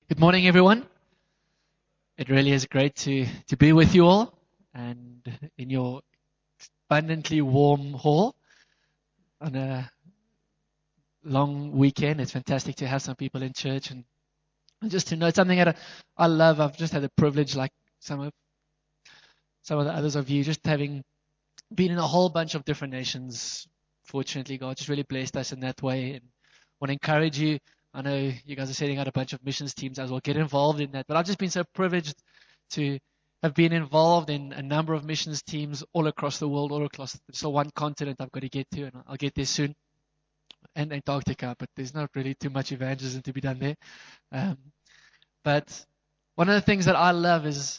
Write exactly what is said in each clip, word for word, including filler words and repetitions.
Good morning, everyone. It really is great to, to be with you all and in your abundantly warm hall on a long weekend. It's fantastic to have some people in church and just to know something that I I love. I've just had the privilege, like some of some of the others of you, just having been in a whole bunch of different nations. Fortunately, God just really blessed us in that way, and want to encourage you. I know you guys are setting out a bunch of missions teams as well. Get involved in that. But I've just been so privileged to have been involved in a number of missions teams all across the world, all across so one continent I've got to get to, and I'll get there soon, and Antarctica. But there's not really too much evangelism to be done there. Um, but one of the things that I love is,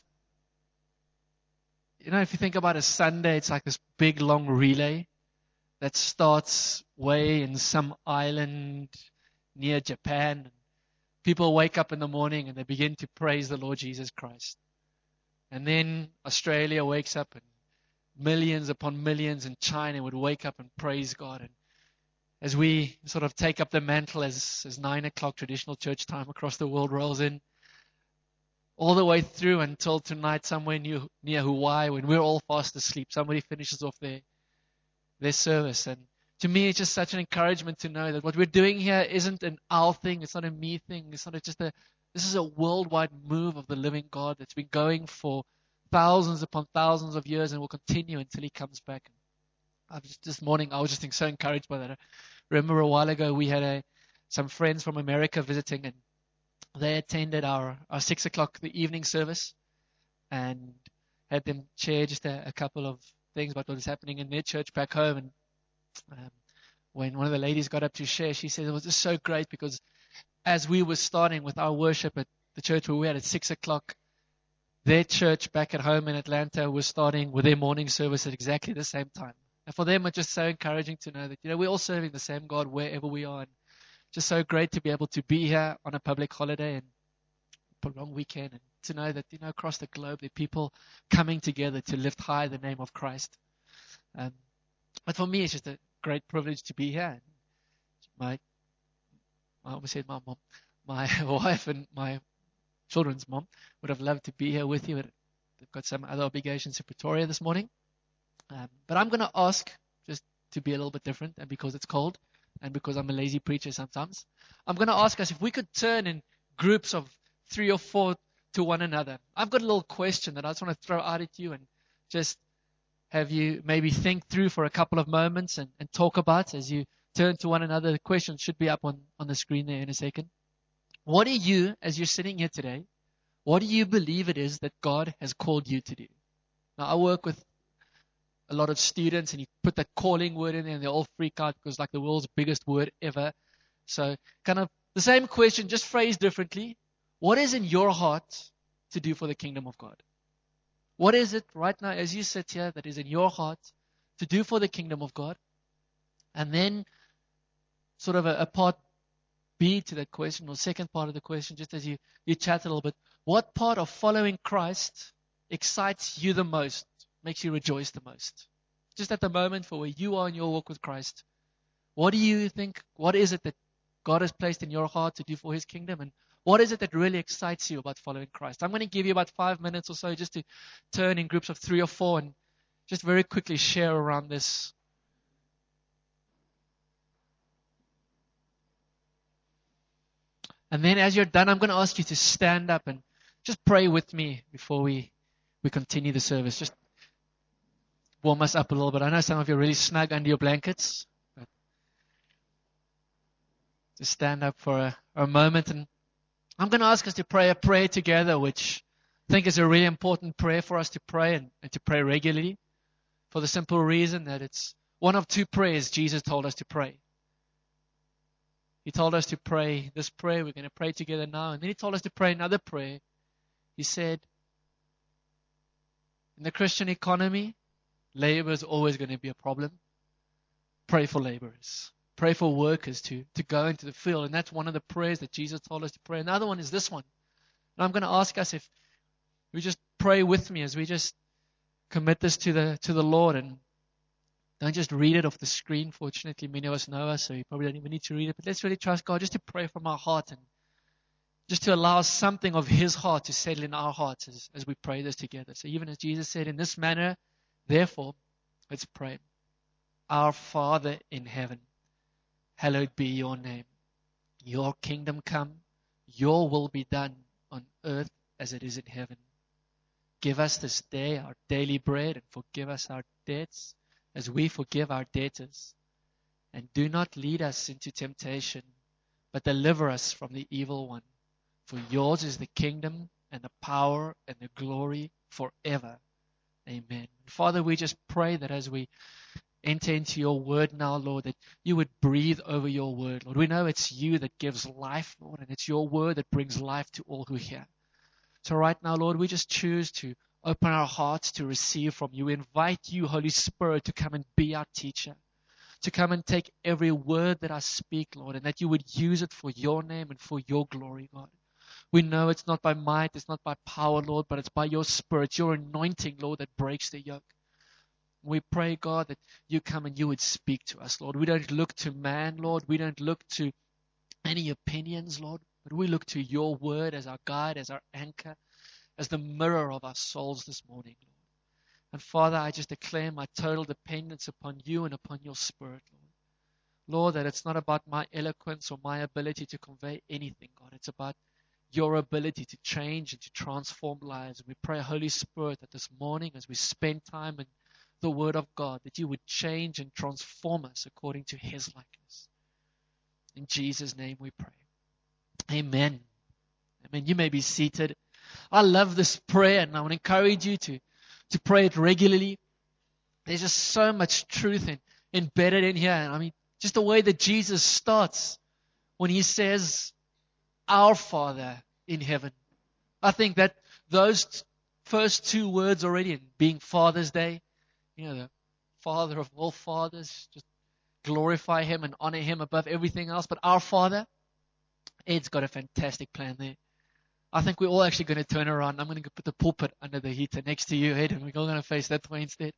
you know, if you think about a Sunday, it's like this big long relay that starts way in some island near Japan. People wake up in the morning and they begin to praise the Lord Jesus Christ. And then Australia wakes up and millions upon millions in China would wake up and praise God. And as we sort of take up the mantle as, as nine o'clock traditional church time across the world rolls in, all the way through until tonight somewhere near, near Hawaii when we're all fast asleep, somebody finishes off their, their service. And to me, it's just such an encouragement to know that what we're doing here isn't an our thing. It's not a me thing. It's not just a, this is a worldwide move of the living God that's been going for thousands upon thousands of years and will continue until He comes back. I was just, this morning, I was just so encouraged by that. I remember a while ago, we had a, some friends from America visiting, and they attended our, our six o'clock the evening service and had them share just a, a couple of things about what was happening in their church back home. And Um, when one of the ladies got up to share, she said it was just so great because as we were starting with our worship at the church where we had at six o'clock, their church back at home in Atlanta was starting with their morning service at exactly the same time. And for them, it's just so encouraging to know that, you know, we're all serving the same God wherever we are. And just so great to be able to be here on a public holiday and a long weekend and to know that, you know, across the globe, there are people coming together to lift high the name of Christ. Um, but for me, it's just a great privilege to be here. My, I almost said my mom, my wife and my children's mom would have loved to be here with you, but they've got some other obligations in Pretoria this morning. Um, but I'm going to ask, just to be a little bit different, and because it's cold, and because I'm a lazy preacher sometimes, I'm going to ask us if we could turn in groups of three or four to one another. I've got a little question that I just want to throw out at you and just have you maybe think through for a couple of moments and, and talk about as you turn to one another. The question should be up on, on the screen there in a second. What do you, as you're sitting here today, what do you believe it is that God has called you to do? Now, I work with a lot of students, and you put that calling word in there, and they all freak out because it's like the world's biggest word ever. So kind of the same question, just phrased differently. What is in your heart to do for the kingdom of God? What is it right now as you sit here that is in your heart to do for the kingdom of God? And then sort of a, a part B to that question, or second part of the question, just as you, you chat a little bit, what part of following Christ excites you the most, makes you rejoice the most? Just at the moment for where you are in your walk with Christ, what do you think, what is it that God has placed in your heart to do for His kingdom? And what is it that really excites you about following Christ? I'm going to give you about five minutes or so just to turn in groups of three or four and just very quickly share around this. And then as you're done, I'm going to ask you to stand up and just pray with me before we, we continue the service. Just warm us up a little bit. I know some of you are really snug under your blankets. But just stand up for a, a moment. And I'm going to ask us to pray a prayer together, which I think is a really important prayer for us to pray and, and to pray regularly, for the simple reason that it's one of two prayers Jesus told us to pray. He told us to pray this prayer. We're going to pray together now. And then He told us to pray another prayer. He said, in the Christian economy, labor is always going to be a problem. Pray for laborers. Pray for workers to, to go into the field. And that's one of the prayers that Jesus told us to pray. Another one is this one. And I'm going to ask us if we just pray with me as we just commit this to the to the Lord, and don't just read it off the screen. Fortunately, many of us know us, so you probably don't even need to read it. But let's really trust God just to pray from our heart and just to allow something of His heart to settle in our hearts as, as we pray this together. So even as Jesus said, in this manner, therefore, let's pray. Our Father in heaven, hallowed be your name. Your kingdom come, your will be done on earth as it is in heaven. Give us this day our daily bread, and forgive us our debts as we forgive our debtors. And do not lead us into temptation, but deliver us from the evil one. For yours is the kingdom and the power and the glory forever. Amen. Father, we just pray that as we enter into your word now, Lord, that you would breathe over your word, Lord. We know it's you that gives life, Lord, and it's your word that brings life to all who hear. So right now, Lord, we just choose to open our hearts to receive from you. We invite you, Holy Spirit, to come and be our teacher, to come and take every word that I speak, Lord, and that you would use it for your name and for your glory, God. We know it's not by might, it's not by power, Lord, but it's by your Spirit, your anointing, Lord, that breaks the yoke. We pray, God, that you come and you would speak to us, Lord. We don't look to man, Lord. We don't look to any opinions, Lord, but we look to your word as our guide, as our anchor, as the mirror of our souls this morning, Lord. And Father, I just declare my total dependence upon you and upon your Spirit, Lord. Lord, that it's not about my eloquence or my ability to convey anything, God. It's about your ability to change and to transform lives. And we pray, Holy Spirit, that this morning as we spend time in the Word of God, that you would change and transform us according to His likeness. In Jesus' name we pray. Amen. Amen. You may be seated. I love this prayer, and I want to encourage you to, to pray it regularly. There's just so much truth in, embedded in here. And I mean, just the way that Jesus starts when He says, our Father in heaven. I think that those t- first two words already, in being Father's Day, you know, the Father of all fathers, just glorify Him and honor Him above everything else. But our Father, Ed's got a fantastic plan there. I think we're all actually going to turn around. I'm going to put the pulpit under the heater next to you, Ed, and we're all going to face that way instead.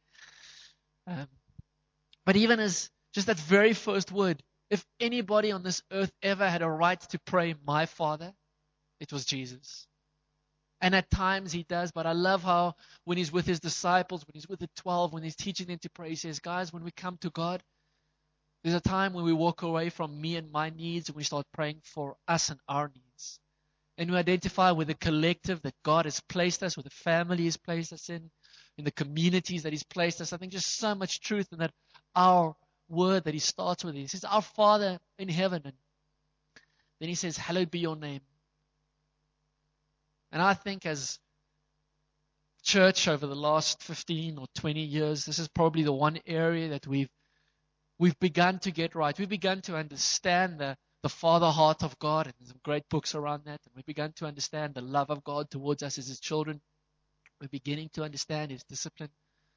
Um, but even as just that very first word, if anybody on this earth ever had a right to pray, my Father, it was Jesus. And at times He does, but I love how when He's with His disciples, when He's with the twelve, when He's teaching them to pray, He says, guys, when we come to God, there's a time when we walk away from me and my needs and we start praying for us and our needs. And we identify with the collective that God has placed us, with the family He's placed us in, in the communities that He's placed us. I think just so much truth in that our word that He starts with. He says, our Father in heaven. And then He says, hallowed be your name. And I think as church over the last fifteen or twenty years, this is probably the one area that we've we've begun to get right. We've begun to understand the, the Father heart of God, and there's some great books around that. And we've begun to understand the love of God towards us as His children. We're beginning to understand His discipline.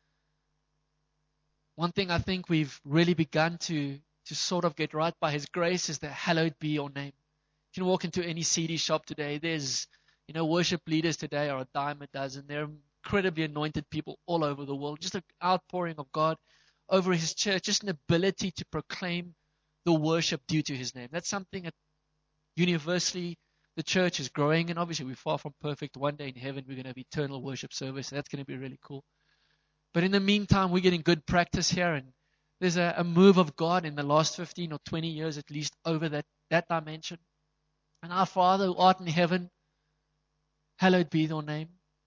One thing I think we've really begun to, to sort of get right by His grace is that hallowed be your name. You can walk into any C D shop today. There's, you know, worship leaders today are a dime a dozen. They're incredibly anointed people all over the world. Just an outpouring of God over His church. Just an ability to proclaim the worship due to His name. That's something that universally the church is growing. And obviously we're far from perfect. One day in heaven we're going to have eternal worship service. So that's going to be really cool. But in the meantime, we're getting good practice here. And there's a, a move of God in the last fifteen or twenty years at least over that, that dimension. And our Father who art in heaven, hallowed be your name.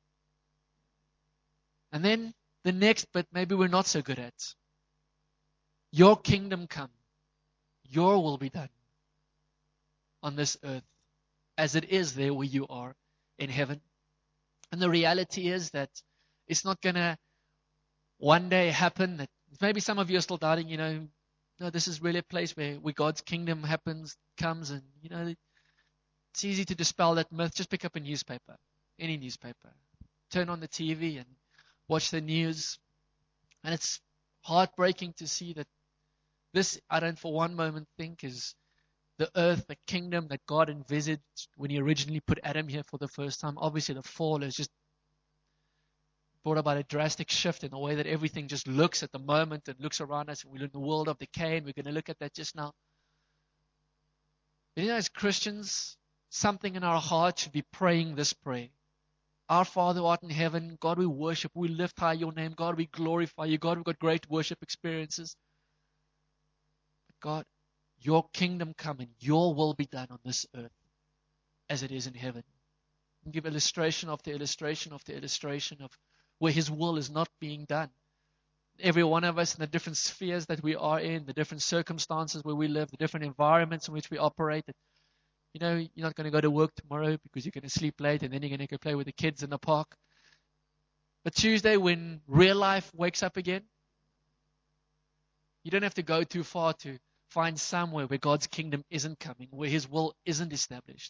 And then the next bit, maybe we're not so good at. Your kingdom come. Your will be done on this earth as it is there where you are in heaven. And the reality is that it's not going to one day happen. That maybe some of you are still doubting, you know, no, this is really a place where, where God's kingdom happens, comes, and, you know, it's easy to dispel that myth. Just pick up a newspaper, any newspaper. Turn on the T V and watch the news. And it's heartbreaking to see that this, I don't for one moment think, is the earth, the kingdom that God envisaged when He originally put Adam here for the first time. Obviously, the fall has just brought about a drastic shift in the way that everything just looks at the moment and looks around us. And we're in the world of decay, and we're going to look at that just now. But you know, as Christians, something in our heart should be praying this prayer. Our Father who art in heaven, God, we worship, we lift high your name. God, we glorify you. God, we've got great worship experiences. But God, your kingdom come and your will be done on this earth as it is in heaven. And give illustration after illustration after illustration of where his will is not being done. Every one of us in the different spheres that we are in, the different circumstances where we live, the different environments in which we operate. You know, you're not going to go to work tomorrow because you're going to sleep late and then you're going to go play with the kids in the park. But Tuesday, when real life wakes up again, you don't have to go too far to find somewhere where God's kingdom isn't coming, where his will isn't established.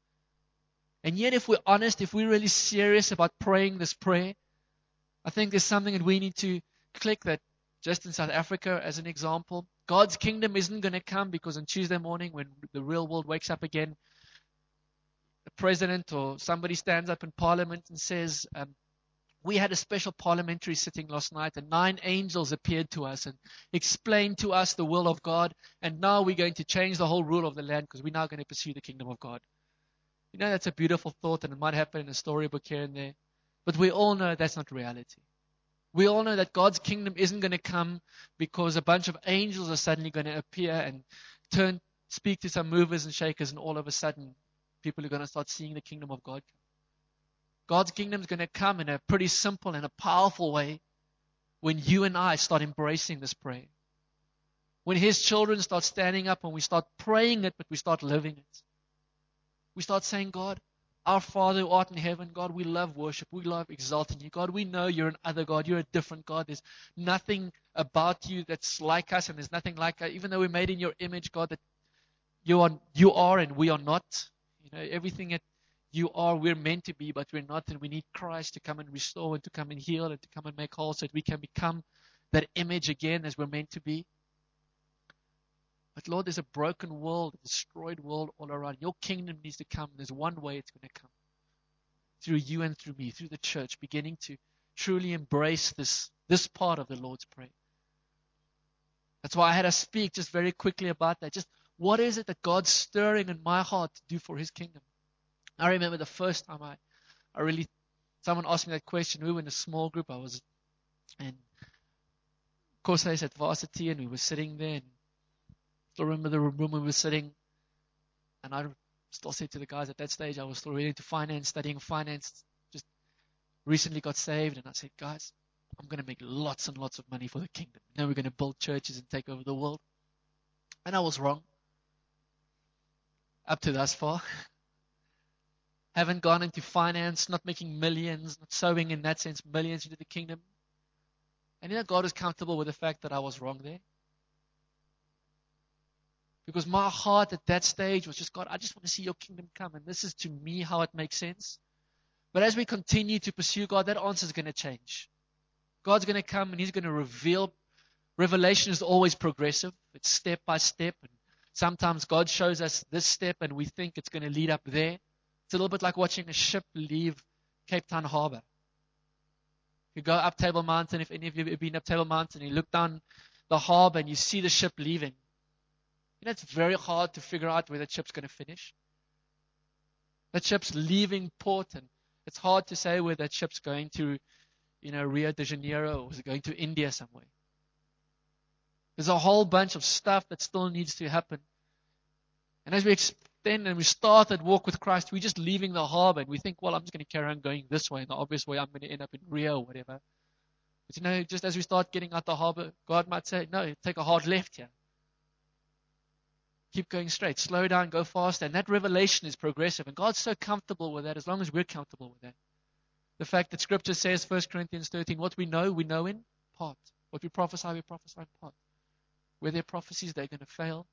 And yet, if we're honest, if we're really serious about praying this prayer, I think there's something that we need to click that just in South Africa, as an example, God's kingdom isn't going to come because on Tuesday morning when the real world wakes up again, the president or somebody stands up in parliament and says, um, we had a special parliamentary sitting last night and nine angels appeared to us and explained to us the will of God, and now we're going to change the whole rule of the land because we're now going to pursue the kingdom of God. You know, that's a beautiful thought and it might happen in a storybook here and there, but we all know that's not reality. We all know that God's kingdom isn't going to come because a bunch of angels are suddenly going to appear and turn, speak to some movers and shakers, and all of a sudden people are going to start seeing the kingdom of God come. God's kingdom is going to come in a pretty simple and a powerful way when you and I start embracing this prayer. When his children start standing up and we start praying it, but we start living it. We start saying, God, our Father who art in heaven, God, we love worship. We love exalting you. God, we know you're an other God. You're a different God. There's nothing about you that's like us, and there's nothing like us. Even though we're made in your image, God, that you are, you are and we are not. You know, everything that you are, we're meant to be, but we're not, and we need Christ to come and restore and to come and heal and to come and make whole so that we can become that image again as we're meant to be. But Lord, there's a broken world, a destroyed world all around. Your kingdom needs to come. There's one way it's going to come. Through you and through me, through the church, beginning to truly embrace this, this part of the Lord's Prayer. That's why I had to speak just very quickly about that. Just what is it that God's stirring in my heart to do for his kingdom? I remember the first time I, I really, someone asked me that question. We were in a small group. I was, and of course I was at varsity and we were sitting there, and I still remember the room we were sitting, and I still said to the guys at that stage, I was still reading to finance, studying finance, just recently got saved, and I said, guys, I'm going to make lots and lots of money for the kingdom. Now we're going to build churches and take over the world. And I was wrong. Up to thus far. Haven't gone into finance, not making millions, not sowing in that sense millions into the kingdom. And you know, God is comfortable with the fact that I was wrong there. Because my heart at that stage was just, God, I just want to see your kingdom come. And this is to me how it makes sense. But as we continue to pursue God, that answer is going to change. God's going to come and he's going to reveal. Revelation is always progressive. It's step by step. And sometimes God shows us this step and we think it's going to lead up there. It's a little bit like watching a ship leave Cape Town Harbor. You go up Table Mountain, if any of you have been up Table Mountain, you look down the harbor and you see the ship leaving. You know, it's very hard to figure out where that ship's going to finish. That ship's leaving port, and it's hard to say where that ship's going to, you know, Rio de Janeiro, or is it going to India somewhere. There's a whole bunch of stuff that still needs to happen. And as we extend and we start that walk with Christ, we're just leaving the harbor, and we think, well, I'm just going to carry on going this way, and the obvious way I'm going to end up in Rio or whatever. But you know, just as we start getting out the harbor, God might say, no, take a hard left here. Keep going straight. Slow down, go faster. And that revelation is progressive. And God's so comfortable with that as long as we're comfortable with that. The fact that Scripture says, First Corinthians thirteen, what we know, we know in part. What we prophesy, we prophesy in part. Where there are prophecies, they're going to fail.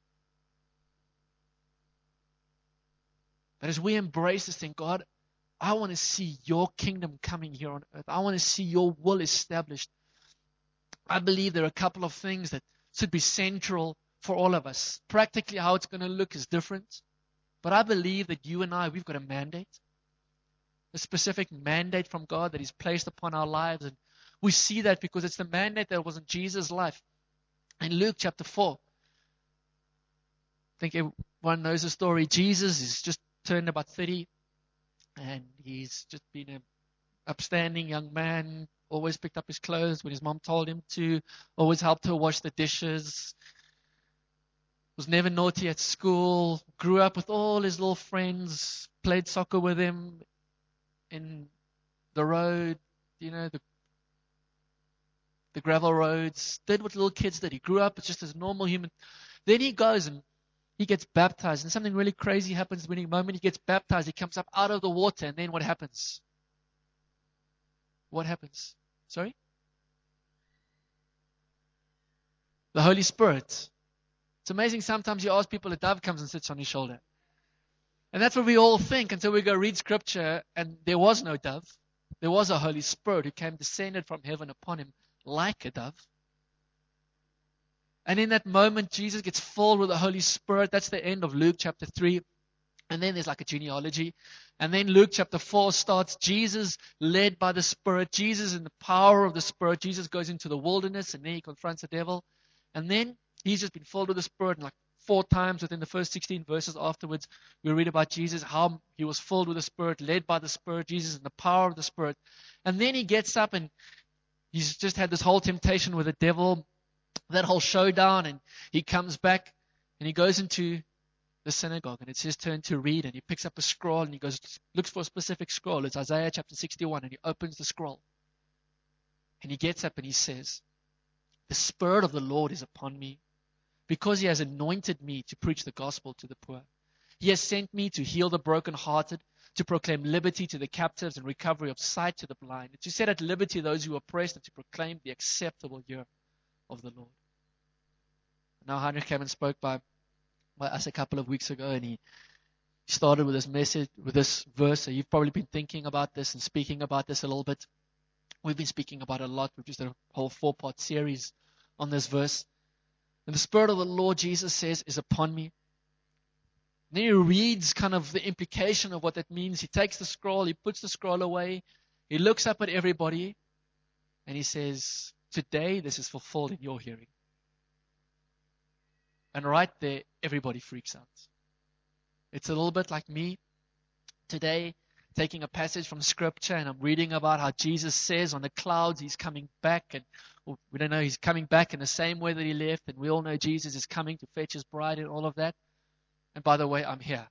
But as we embrace this thing, God, I want to see your kingdom coming here on earth. I want to see your will established. I believe there are a couple of things that should be central for all of us. Practically, how it's going to look is different. But I believe that you and I, we've got a mandate. A specific mandate from God that He's placed upon our lives. And we see that because it's the mandate that was in Jesus' life. In Luke chapter four, I think everyone knows the story. Jesus is just turned about thirty, and he's just been an upstanding young man, always picked up his clothes when his mom told him to, always helped her wash the dishes, was never naughty at school, grew up with all his little friends, played soccer with him in the road, you know, the the gravel roads, did what little kids did. He grew up as just as a normal human. Then he goes and he gets baptized, and something really crazy happens when the moment he gets baptized, he comes up out of the water, and then what happens? What happens? Sorry? The Holy Spirit. It's amazing sometimes you ask people, a dove comes and sits on your shoulder. And that's what we all think until we go read scripture, and there was no dove. There was a Holy Spirit who came descended from heaven upon him like a dove. And in that moment, Jesus gets filled with the Holy Spirit. That's the end of Luke chapter three. And then there's like a genealogy. And then Luke chapter four starts. Jesus led by the Spirit. Jesus in the power of the Spirit. Jesus goes into the wilderness, and then he confronts the devil. And then he's just been filled with the Spirit. And like four times within the first sixteen verses afterwards, we read about Jesus, how he was filled with the Spirit, led by the Spirit. Jesus in the power of the Spirit. And then he gets up, and he's just had this whole temptation with the devil, that whole showdown, and he comes back and he goes into the synagogue, and it's his turn to read, and he picks up a scroll and he goes, looks for a specific scroll. It's Isaiah chapter sixty-one, and he opens the scroll and he gets up and he says, "The Spirit of the Lord is upon me, because he has anointed me to preach the gospel to the poor. He has sent me to heal the brokenhearted, to proclaim liberty to the captives and recovery of sight to the blind, and to set at liberty those who are oppressed, and to proclaim the acceptable year of the Lord." Now Heinrich came and spoke by, by us a couple of weeks ago, and he started with this message, with this verse. So you've probably been thinking about this and speaking about this a little bit. We've been speaking about it a lot. We've just done a whole four-part series on this verse. And the Spirit of the Lord, Jesus says, is upon me. And then he reads kind of the implication of what that means. He takes the scroll, he puts the scroll away, he looks up at everybody, and he says, "Today this is fulfilled in your hearing." And right there, everybody freaks out. It's a little bit like me today, taking a passage from Scripture, and I'm reading about how Jesus says on the clouds he's coming back, and well, we don't know, he's coming back in the same way that he left, and we all know Jesus is coming to fetch his bride and all of that. And by the way, I'm here.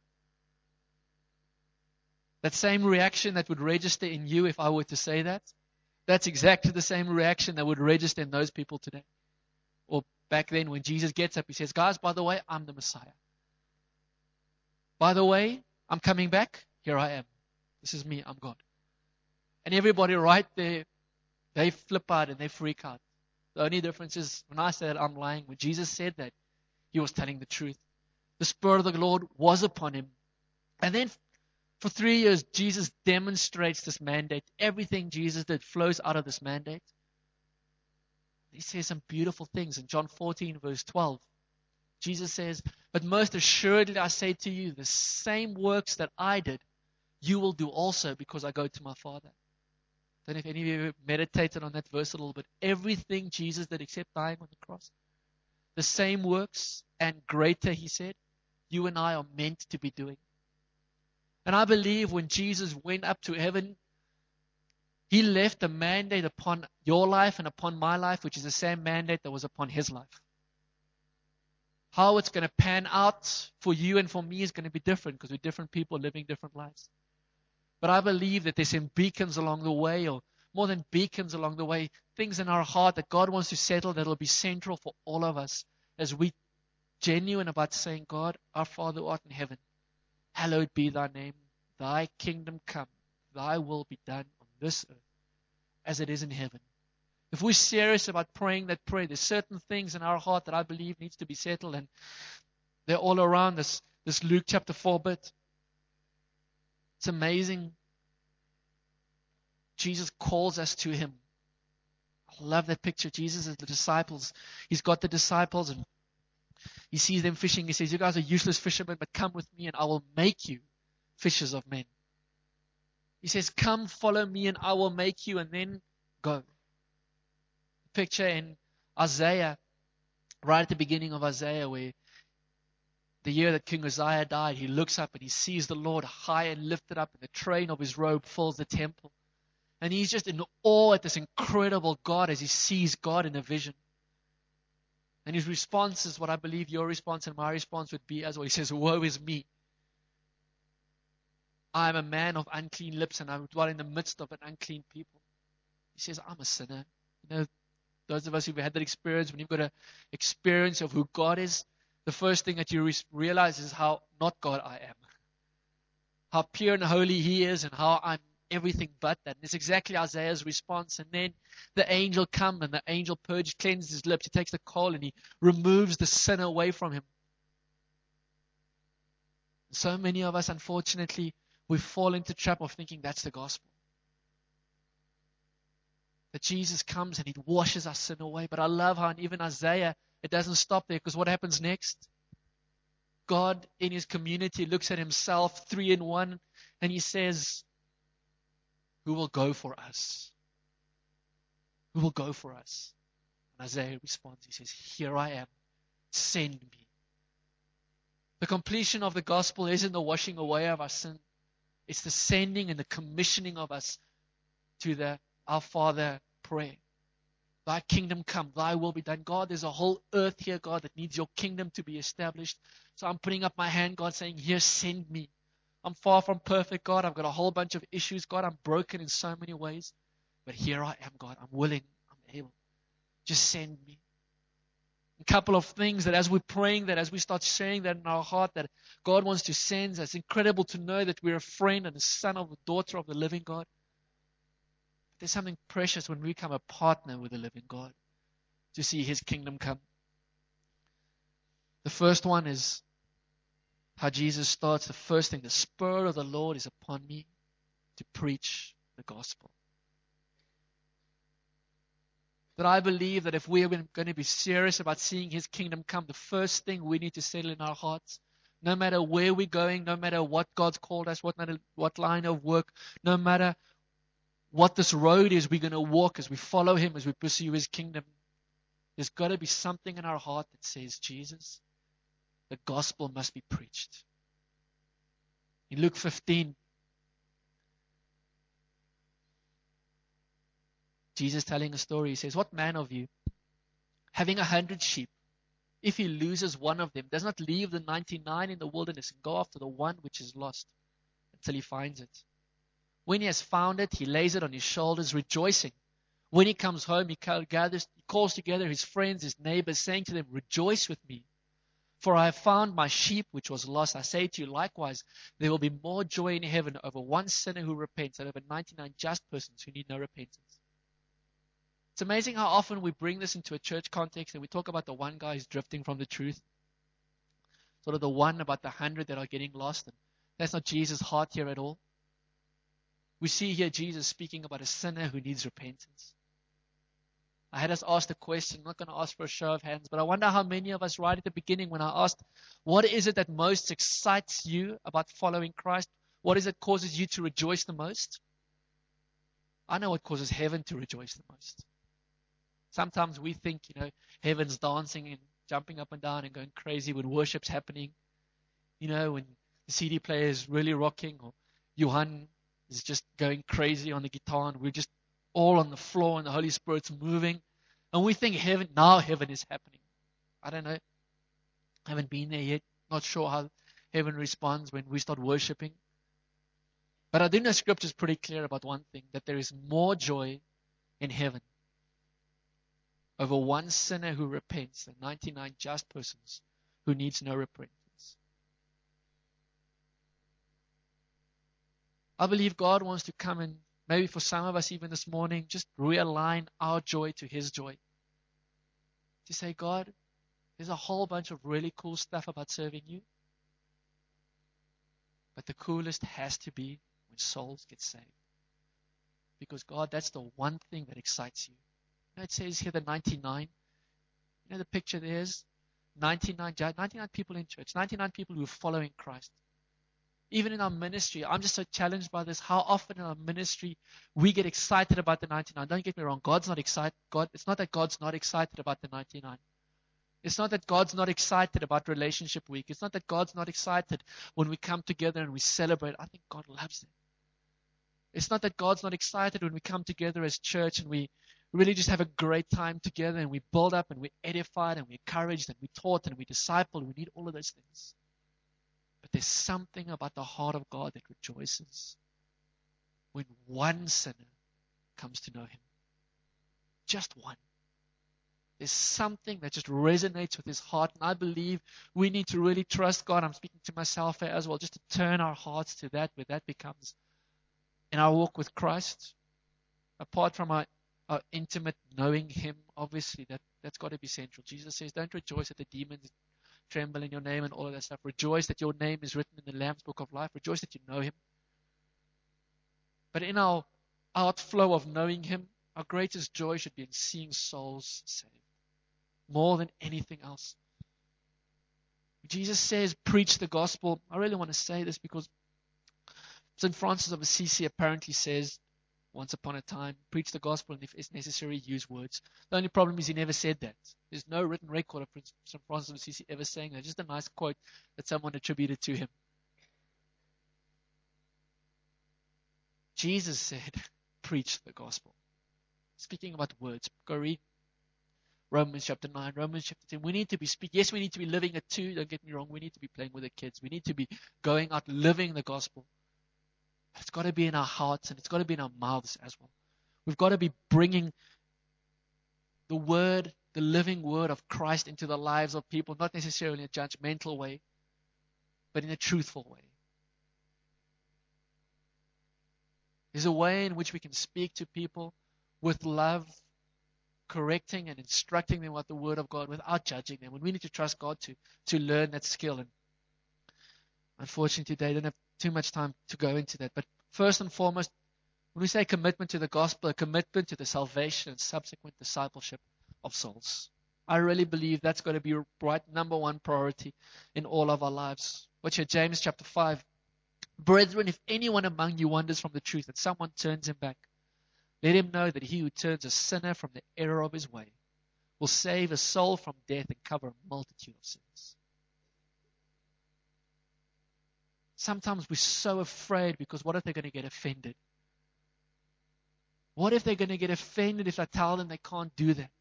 That same reaction that would register in you if I were to say that, that's exactly the same reaction that would register in those people today. Or back then when Jesus gets up, he says, "Guys, by the way, I'm the Messiah. By the way, I'm coming back. Here I am. This is me. I'm God." And everybody right there, they flip out and they freak out. The only difference is when I say that, I'm lying. When Jesus said that, he was telling the truth. The Spirit of the Lord was upon him. And then for three years, Jesus demonstrates this mandate. Everything Jesus did flows out of this mandate. He says some beautiful things in John fourteen, verse twelve. Jesus says, "But most assuredly I say to you, the same works that I did, you will do also, because I go to my Father." I don't know if any of you meditated on that verse a little bit. Everything Jesus did except dying on the cross, the same works and greater, he said, you and I are meant to be doing. And I believe when Jesus went up to heaven, he left a mandate upon your life and upon my life, which is the same mandate that was upon his life. How it's going to pan out for you and for me is going to be different, because we're different people living different lives. But I believe that there's some beacons along the way, or more than beacons along the way, things in our heart that God wants to settle that will be central for all of us as we genuine about saying, "God, our Father who art in heaven, hallowed be thy name. Thy kingdom come. Thy will be done on this earth as it is in heaven." If we're serious about praying that prayer, there's certain things in our heart that I believe needs to be settled, and they're all around this, this Luke chapter four bit. It's amazing. Jesus calls us to him. I love that picture. Jesus is the disciples. He's got the disciples, and he sees them fishing. He says, "You guys are useless fishermen, but come with me and I will make you fishers of men." He says, "Come, follow me and I will make you," and then go. Picture in Isaiah, right at the beginning of Isaiah, where The year that King Uzziah died, he looks up and he sees the Lord high and lifted up, and the train of his robe fills the temple. And he's just in awe at this incredible God as he sees God in a vision. And his response is what I believe your response and my response would be as well. He says, "Woe is me. I am a man of unclean lips, and I dwell in the midst of an unclean people." He says, "I'm a sinner." You know, those of us who've had that experience, when you've got an experience of who God is, the first thing that you re- realize is how not God I am. How pure and holy He is, and how I'm everything but that. And it's exactly Isaiah's response. And then the angel comes, and the angel purges, cleanses his lips. He takes the coal and he removes the sin away from him. So many of us, unfortunately, we fall into the trap of thinking that's the gospel. That Jesus comes and He washes our sin away. But I love how in even Isaiah, it doesn't stop there, because what happens next? God in His community looks at Himself, three in one, and He says, "Who will go for us? Who will go for us?" And Isaiah responds, he says, "Here I am, send me." The completion of the gospel isn't the washing away of our sin. It's the sending and the commissioning of us to the Our Father prayer. Thy kingdom come, Thy will be done. God, there's a whole earth here, God, that needs Your kingdom to be established. So I'm putting up my hand, God, saying, "Here, send me." I'm far from perfect, God. I've got a whole bunch of issues, God. I'm broken in so many ways. But here I am, God. I'm willing. I'm able. Just send me. A couple of things that as we're praying, that as we start sharing that in our heart, that God wants to send us. It's incredible to know that we're a friend and a son of a daughter of the living God. But there's something precious when we become a partner with the living God to see His kingdom come. The first one is how Jesus starts. The first thing, the Spirit of the Lord is upon me to preach the gospel. That I believe that if we are going to be serious about seeing His kingdom come, the first thing we need to settle in our hearts, no matter where we're going, no matter what God's called us, what, matter, what line of work, no matter what this road is we're going to walk as we follow Him, as we pursue His kingdom, there's got to be something in our heart that says, Jesus, the gospel must be preached. In Luke fifteen, Jesus telling a story, He says, "What man of you, having a hundred sheep, if he loses one of them, does not leave the ninety-nine in the wilderness and go after the one which is lost until he finds it? When he has found it, he lays it on his shoulders, rejoicing. When he comes home, he gathers, he calls together his friends, his neighbors, saying to them, 'Rejoice with me, for I have found my sheep which was lost.' I say to you, likewise, there will be more joy in heaven over one sinner who repents than over ninety-nine just persons who need no repentance." It's amazing how often we bring this into a church context and we talk about the one guy who's drifting from the truth. Sort of the one about the hundred that are getting lost. And that's not Jesus' heart here at all. We see here Jesus speaking about a sinner who needs repentance. I had us ask the question, I'm not going to ask for a show of hands, but I wonder how many of us right at the beginning when I asked, what is it that most excites you about following Christ? What is it that causes you to rejoice the most? I know what causes heaven to rejoice the most. Sometimes we think, you know, heaven's dancing and jumping up and down and going crazy when worship's happening. You know, when the C D player is really rocking, or Johan is just going crazy on the guitar and we're just all on the floor and the Holy Spirit's moving. And we think heaven, now heaven is happening. I don't know. I haven't been there yet. Not sure how heaven responds when we start worshiping. But I do know Scripture is pretty clear about one thing, that there is more joy in heaven over one sinner who repents than ninety-nine just persons who needs no repentance. I believe God wants to come and maybe for some of us even this morning, just realign our joy to His joy. To say, God, there's a whole bunch of really cool stuff about serving You. But the coolest has to be when souls get saved. Because God, that's the one thing that excites You. You know, it says here the ninety-nine. You know the picture there's ninety-nine, ninety-nine people in church, ninety-nine people who are following Christ. Even in our ministry, I'm just so challenged by this, how often in our ministry we get excited about the ninety-nine. Don't get me wrong, God's not excited. God, it's not that God's not excited about the ninety-nine. It's not that God's not excited about Relationship Week. It's not that God's not excited when we come together and we celebrate. I think God loves it. It's not that God's not excited when we come together as church and we really just have a great time together and we build up and we edify and we encourage and we taught and we disciple. We need all of those things. But there's something about the heart of God that rejoices when one sinner comes to know Him. Just one. There's something that just resonates with His heart. And I believe we need to really trust God. I'm speaking to myself as well, just to turn our hearts to that, where that becomes, in our walk with Christ, apart from our, our intimate knowing Him, obviously, that, that's got to be central. Jesus says, don't rejoice that the demons tremble in your name and all of that stuff. Rejoice that your name is written in the Lamb's Book of Life. Rejoice that you know Him. But in our outflow of knowing Him, our greatest joy should be in seeing souls saved. More than anything else. Jesus says, preach the gospel. I really want to say this because Saint Francis of Assisi apparently says, once upon a time, preach the gospel and if it's necessary, use words. The only problem is he never said that. There's no written record of Saint Francis of Assisi ever saying that. Just a nice quote that someone attributed to him. Jesus said, preach the gospel. Speaking about words, go read Romans chapter nine, Romans chapter ten. We need to be speaking. Yes, we need to be living it too. Don't get me wrong. We need to be playing with the kids. We need to be going out living the gospel. But it's got to be in our hearts and it's got to be in our mouths as well. We've got to be bringing the word, the living word of Christ into the lives of people, not necessarily in a judgmental way, but in a truthful way. There's a way in which we can speak to people with love, correcting and instructing them what the Word of God without judging them. And we need to trust God to, to learn that skill. And unfortunately today I don't have too much time to go into that. But first and foremost, when we say commitment to the gospel, a commitment to the salvation and subsequent discipleship of souls. I really believe that's going to be right number one priority in all of our lives. Watch here, James chapter five. Brethren, if anyone among you wanders from the truth and someone turns him back, let him know that he who turns a sinner from the error of his way will save a soul from death and cover a multitude of sins. Sometimes we're so afraid because what if they're going to get offended? What if they're going to get offended if I tell them they can't do that?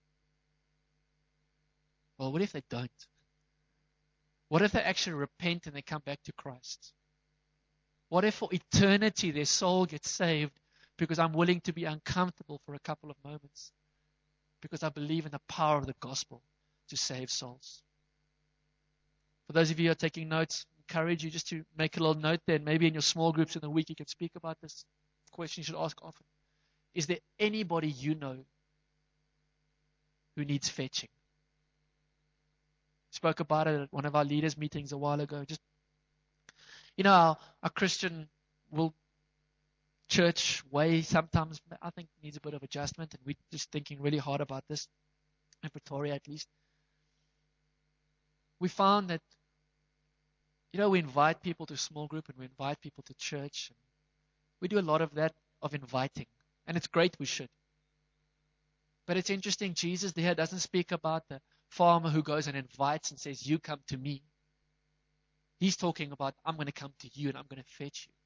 Well, what if they don't? What if they actually repent and they come back to Christ? What if for eternity their soul gets saved because I'm willing to be uncomfortable for a couple of moments? Because I believe in the power of the gospel to save souls. For those of you who are taking notes, I encourage you just to make a little note there. And maybe in your small groups in the week you can speak about this question you should ask often. Is there anybody you know who needs fetching? Spoke about it at one of our leaders' meetings a while ago. Just, you know, our, our Christian will church way sometimes, I think, needs a bit of adjustment, and we're just thinking really hard about this, in Pretoria at least. We found that, you know, we invite people to small group and we invite people to church. And we do a lot of that, of inviting, and it's great, we should. But it's interesting, Jesus there doesn't speak about the farmer who goes and invites and says, you come to me. He's talking about, I'm going to come to you and I'm going to fetch you.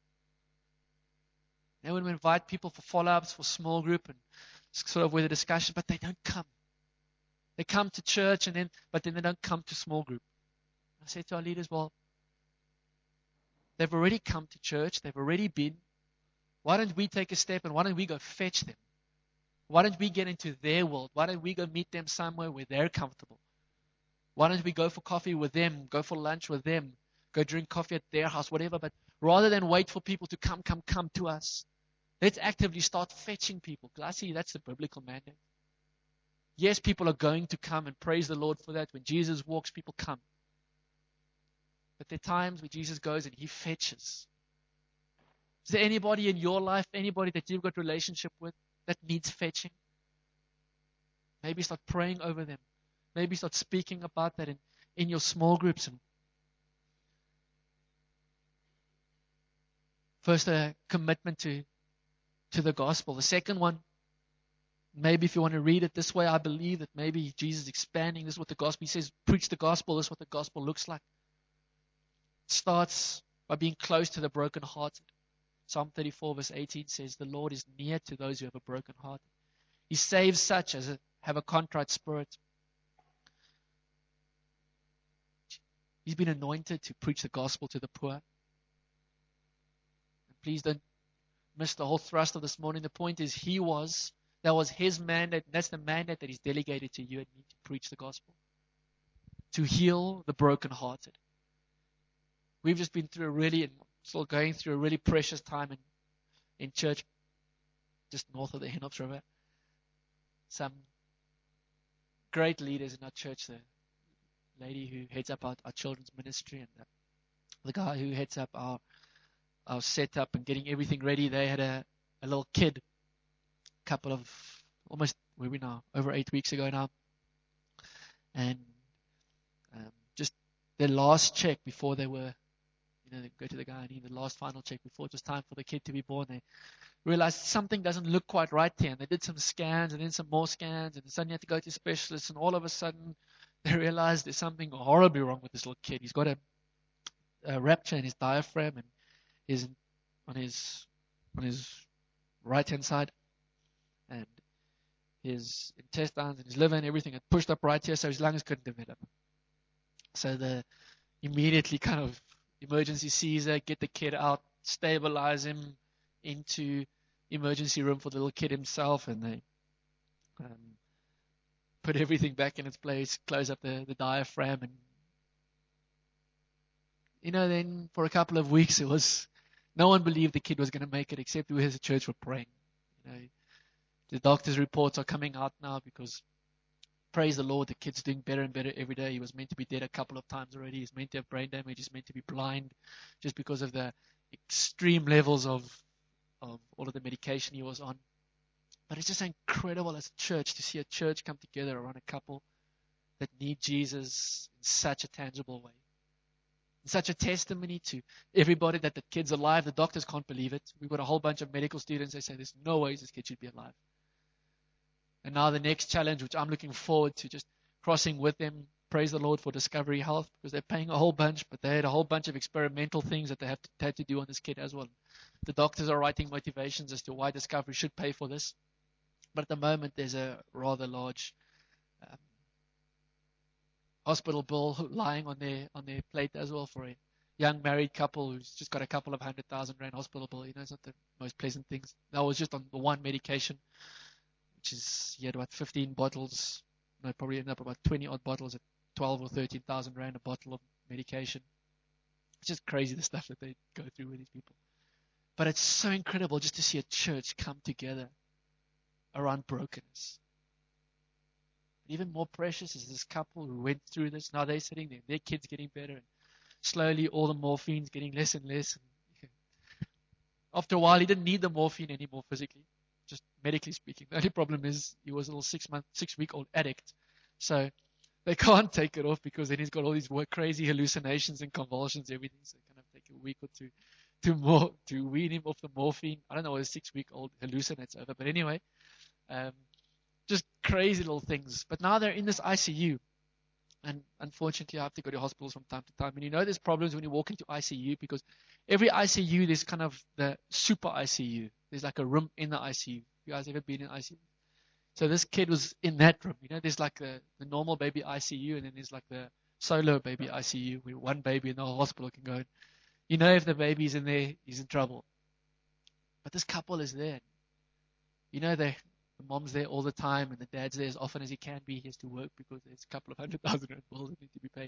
Now when we invite people for follow-ups, for small group and sort of with a discussion, but they don't come. They come to church and then, but then they don't come to small group. I say to our leaders, well, they've already come to church. They've already been. Why don't we take a step and why don't we go fetch them? Why don't we get into their world? Why don't we go meet them somewhere where they're comfortable? Why don't we go for coffee with them, go for lunch with them, go drink coffee at their house, whatever. But rather than wait for people to come, come, come to us, let's actively start fetching people. Because I see that's the biblical mandate. Yes, people are going to come, and praise the Lord for that. When Jesus walks, people come. But there are times where Jesus goes and He fetches. Is there anybody in your life, anybody that you've got a relationship with that needs fetching? Maybe start praying over them. Maybe start speaking about that in, in your small groups. And first, a commitment to, to the gospel. The second one Maybe if you want to read it this way, I believe that maybe Jesus is expanding. This is what the gospel, he says, preach the gospel. This is what the gospel looks like. It starts by being close to the brokenhearted. Psalm thirty-four verse eighteen says, the Lord is near to those who have a broken heart. He saves such as have a contrite spirit. He's been anointed to preach the gospel to the poor. And please don't miss the whole thrust of this morning. The point is, he was, that was his mandate. That's the mandate that he's delegated to you and me, to preach the gospel, to heal the brokenhearted. We've just been through a really, and still going through a really precious time in, in church, just north of the Hinops River. Some great leaders in our church, the lady who heads up our, our children's ministry, and the, the guy who heads up our our setup and getting everything ready. They had a, a little kid, a couple of, almost, where are we now, over eight weeks ago now. And um, just their last check before they were, you know, they go to the guy and need the last final check before it was time for the kid to be born. They realized something doesn't look quite right here. And they did some scans and then some more scans, and suddenly had to go to specialists. And all of a sudden, they realized there's something horribly wrong with this little kid. He's got a, a rupture in his diaphragm, and his on his on his right hand side, and his intestines and his liver and everything had pushed up right here, so his lungs couldn't develop. So the immediately kind of emergency Caesar, get the kid out, stabilize him into emergency room for the little kid himself, and they um, put everything back in its place, close up the, the diaphragm, and you know, then for a couple of weeks it was, no one believed the kid was going to make it, except we as a church were praying. You know, the doctor's reports are coming out now because, praise the Lord, the kid's doing better and better every day. He was meant to be dead a couple of times already. He's meant to have brain damage. He's meant to be blind just because of the extreme levels of, of all of the medication he was on. But it's just incredible as a church to see a church come together around a couple that need Jesus in such a tangible way. Such a testimony to everybody that the kid's alive. The doctors can't believe it. We've got a whole bunch of medical students. They say there's no way this kid should be alive. And now the next challenge, which I'm looking forward to, just crossing with them. Praise the Lord for Discovery Health, because they're paying a whole bunch, but they had a whole bunch of experimental things that they have to, had to do on this kid as well. The doctors are writing motivations as to why Discovery should pay for this. But at the moment, there's a rather large um, hospital bill lying on their on their plate as well for a young married couple who's just got a couple of hundred thousand rand hospital bill. You know, it's not the most pleasant things. That was just on the one medication, which is, he had about fifteen bottles. No, probably ended up about twenty odd bottles at twelve or thirteen thousand rand a bottle of medication. It's just crazy the stuff that they go through with these people. But it's so incredible just to see a church come together around brokenness. Even more precious is this couple who went through this. Now they're sitting there, their kids getting better, and slowly all the morphine's getting less and less. And after a while, he didn't need the morphine anymore physically, just medically speaking. The only problem is he was a little six month, six week old addict, so they can't take it off because then he's got all these crazy hallucinations and convulsions, everything. So it kind of take a week or two to more to wean him off the morphine. I don't know what a six week old hallucinates over, but anyway. Um, Just crazy little things. But now they're in this I C U. And unfortunately, I have to go to hospitals from time to time. And you know there's problems when you walk into I C U, because every I C U, there's kind of the super I C U. There's like a room in the I C U. You guys ever been in I C U? So this kid was in that room. You know, there's like the, the normal baby I C U, and then there's like the solo baby I C U, where one baby in the whole hospital can go in. You know, if the baby's in there, he's in trouble. But this couple is there. You know, they The mom's there all the time, and the dad's there as often as he can be. He has to work because there's a couple of hundred thousand rand bills that need to be paid.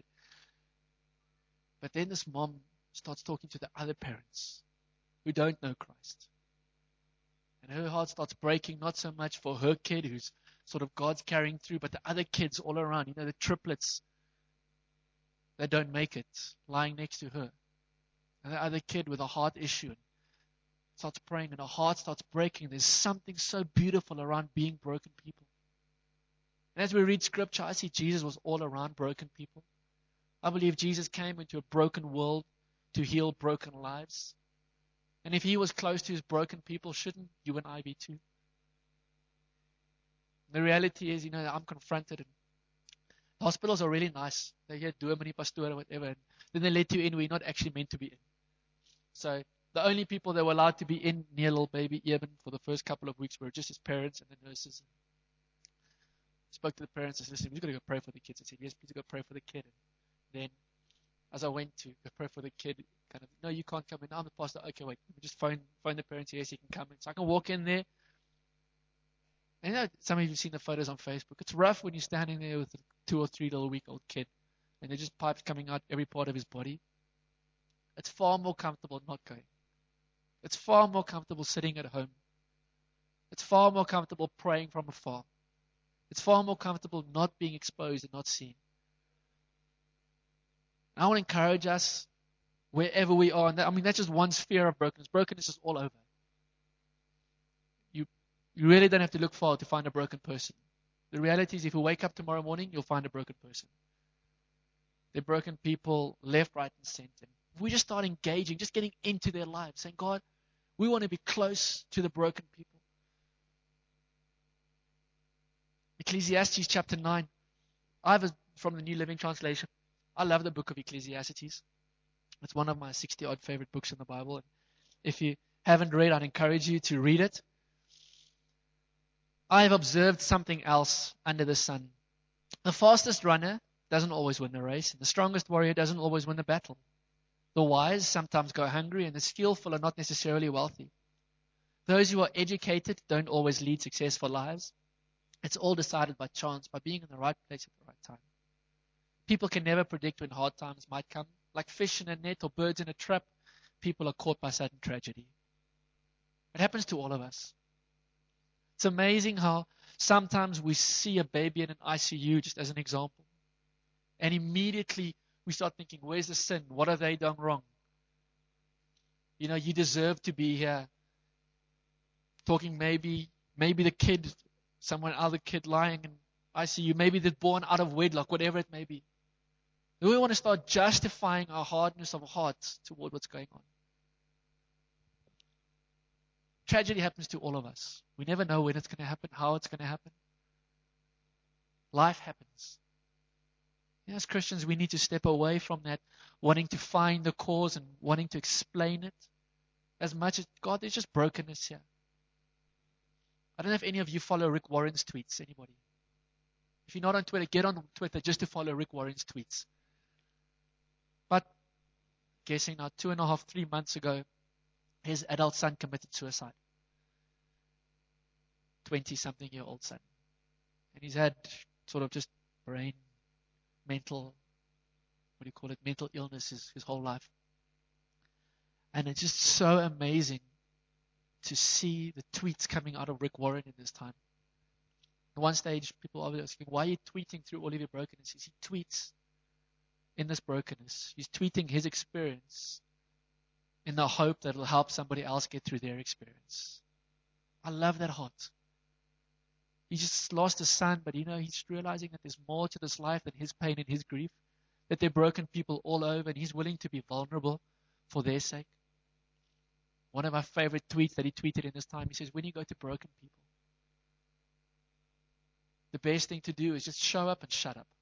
But then this mom starts talking to the other parents who don't know Christ. And her heart starts breaking, not so much for her kid who's sort of God's carrying through, but the other kids all around, you know, the triplets that don't make it, lying next to her. And the other kid with a heart issue, and starts praying, and her heart starts breaking. There's something so beautiful around being broken people. And as we read scripture, I see Jesus was all around broken people. I believe Jesus came into a broken world to heal broken lives. And if he was close to his broken people, shouldn't you and I be too? The reality is, you know, I'm confronted. And hospitals are really nice. They get do many pastor or whatever. And then they let you in where you're not actually meant to be in. So the only people that were allowed to be in near little baby Eben for the first couple of weeks were just his parents and the nurses. I spoke to the parents and said, listen, we've got to go pray for the kids. I said, yes, please go pray for the kid. And then as I went to go pray for the kid, kind of, no, you can't come in. I'm the pastor. Okay, wait, let me just phone, phone the parents. Yes, he can come in. So I can walk in there. And you know, some of you have seen the photos on Facebook. It's rough when you're standing there with a two or three little week old kid and there's just pipes coming out every part of his body. It's far more comfortable not going. It's far more comfortable sitting at home. It's far more comfortable praying from afar. It's far more comfortable not being exposed and not seen. And I want to encourage us wherever we are. And that, I mean, that's just one sphere of brokenness. Brokenness is all over. You, you really don't have to look far to find a broken person. The reality is if you wake up tomorrow morning, you'll find a broken person. They're broken people left, right, and center. If we just start engaging, just getting into their lives, saying, God, we want to be close to the broken people. Ecclesiastes chapter nine. I have a, from the New Living Translation. I love the book of Ecclesiastes. It's one of my sixty-odd favorite books in the Bible. And if you haven't read, I'd encourage you to read it. I have observed something else under the sun. The fastest runner doesn't always win the race, and the strongest warrior doesn't always win the battle. The wise sometimes go hungry, and the skillful are not necessarily wealthy. Those who are educated don't always lead successful lives. It's all decided by chance, by being in the right place at the right time. People can never predict when hard times might come. Like fish in a net or birds in a trap, people are caught by sudden tragedy. It happens to all of us. It's amazing how sometimes we see a baby in an I C U, just as an example, and immediately we start thinking, where's the sin? What have they done wrong? You know, you deserve to be here. Talking maybe, maybe the kid, someone other kid lying in I C U, maybe they're born out of wedlock, whatever it may be. We want to start justifying our hardness of heart toward what's going on. Tragedy happens to all of us. We never know when it's going to happen, how it's going to happen. Life happens. As Christians, we need to step away from that, wanting to find the cause and wanting to explain it. As much as, God, there's just brokenness here. I don't know if any of you follow Rick Warren's tweets. Anybody? If you're not on Twitter, get on Twitter just to follow Rick Warren's tweets. But, guessing now, two and a half, three months ago, his adult son committed suicide. twenty-something-year-old son. And he's had sort of just brain, mental, what do you call it, mental illness his, his whole life. And it's just so amazing to see the tweets coming out of Rick Warren in this time. At one stage, people are asking, why are you tweeting through all of your brokenness? He tweets in this brokenness. He's tweeting his experience in the hope that it'll help somebody else get through their experience. I love that heart. He just lost his son, but you know, he's realizing that there's more to this life than his pain and his grief, that there are broken people all over, and he's willing to be vulnerable for their sake. One of my favorite tweets that he tweeted in this time, he says, when you go to broken people, the best thing to do is just show up and shut up.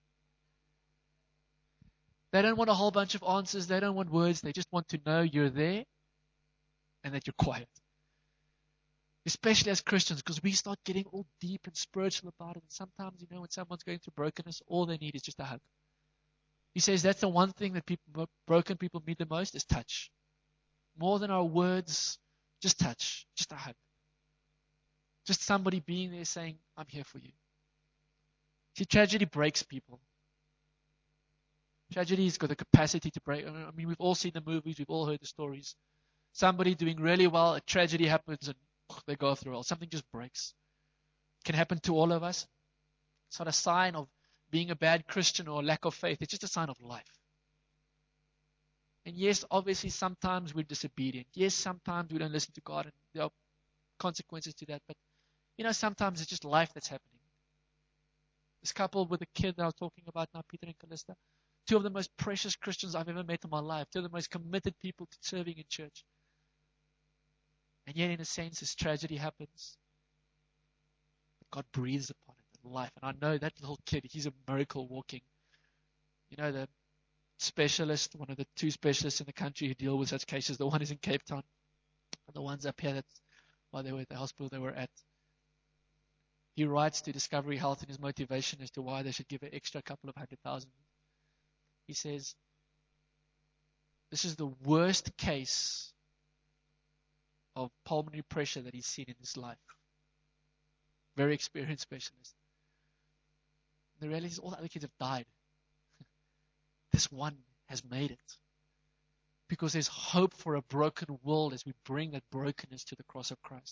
They don't want a whole bunch of answers. They don't want words. They just want to know you're there and that you're quiet. Especially as Christians, because we start getting all deep and spiritual about it. And sometimes, you know, when someone's going through brokenness, all they need is just a hug. He says that's the one thing that people, broken people need the most is touch. More than our words, just touch, just a hug. Just somebody being there saying, I'm here for you. See, tragedy breaks people. Tragedy's got the capacity to break. I mean, we've all seen the movies, we've all heard the stories. Somebody doing really well, a tragedy happens and they go through it. Something just breaks. It can happen to all of us. It's not a sign of being a bad Christian or a lack of faith. It's just a sign of life. And yes, obviously sometimes we're disobedient. Yes, sometimes we don't listen to God and there are consequences to that. But, you know, sometimes it's just life that's happening. This couple with the kid that I was talking about now, Peter and Callista, two of the most precious Christians I've ever met in my life. Two of the most committed people to serving in church. And yet, in a sense, this tragedy happens. God breathes upon it in life. And I know that little kid, he's a miracle walking. You know, the specialist, one of the two specialists in the country who deal with such cases, the one is in Cape Town, and the one's up here, that's why they were at the hospital they were at. He writes to Discovery Health in his motivation as to why they should give an extra couple of hundred thousand. He says, this is the worst case of pulmonary pressure that he's seen in his life. Very experienced specialist. The reality is all the other kids have died. This one has made it. Because there's hope for a broken world as we bring that brokenness to the cross of Christ.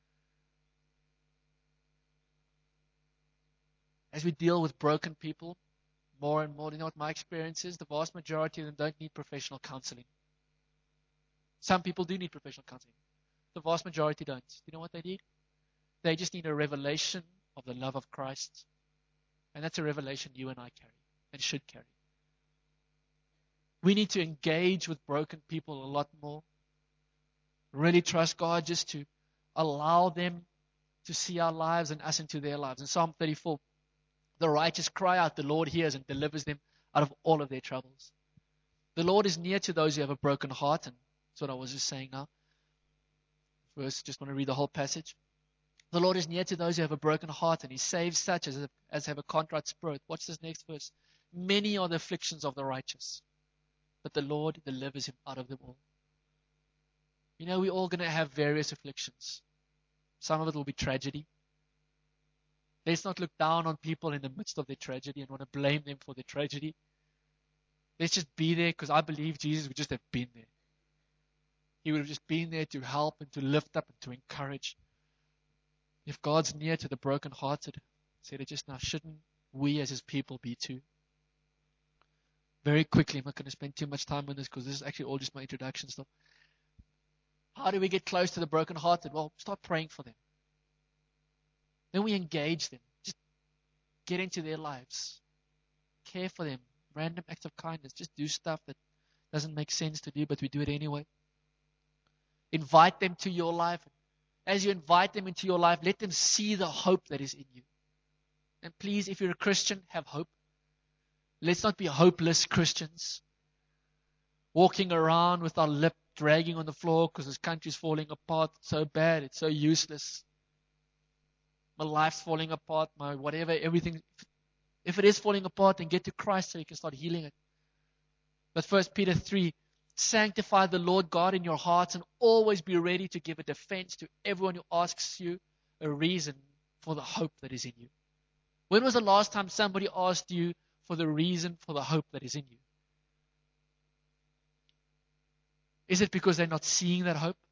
As we deal with broken people, more and more, you know what my experience is? The vast majority of them don't need professional counseling. Some people do need professional counseling. The vast majority don't. You know what they need? They just need a revelation of the love of Christ. And that's a revelation you and I carry and should carry. We need to engage with broken people a lot more. Really trust God just to allow them to see our lives and us into their lives. In Psalm thirty-four, the righteous cry out, the Lord hears and delivers them out of all of their troubles. The Lord is near to those who have a broken heart, and that's what I was just saying now. First, just want to read the whole passage. The Lord is near to those who have a broken heart, and He saves such as, as have a contrite spirit. Watch this next verse. Many are the afflictions of the righteous, but the Lord delivers him out of them all. You know, we're all going to have various afflictions. Some of it will be tragedy. Let's not look down on people in the midst of their tragedy and want to blame them for their tragedy. Let's just be there, because I believe Jesus would just have been there. He would have just been there to help and to lift up and to encourage. If God's near to the brokenhearted, said it just now, shouldn't we as His people be too? Very quickly, I'm not going to spend too much time on this because this is actually all just my introduction stuff. How do we get close to the brokenhearted? Well, start praying for them. Then we engage them. Just get into their lives. Care for them. Random acts of kindness. Just do stuff that doesn't make sense to do, but we do it anyway. Invite them to your life. As you invite them into your life, let them see the hope that is in you. And please, if you're a Christian, have hope. Let's not be hopeless Christians, walking around with our lip dragging on the floor because this country's falling apart. It's so bad. It's so useless. My life's falling apart. My whatever, everything. If it is falling apart, then get to Christ so you can start healing it. But First Peter three, sanctify the Lord God in your hearts and always be ready to give a defense to everyone who asks you a reason for the hope that is in you. When was the last time somebody asked you for the reason for the hope that is in you? Is it because they're not seeing that hope?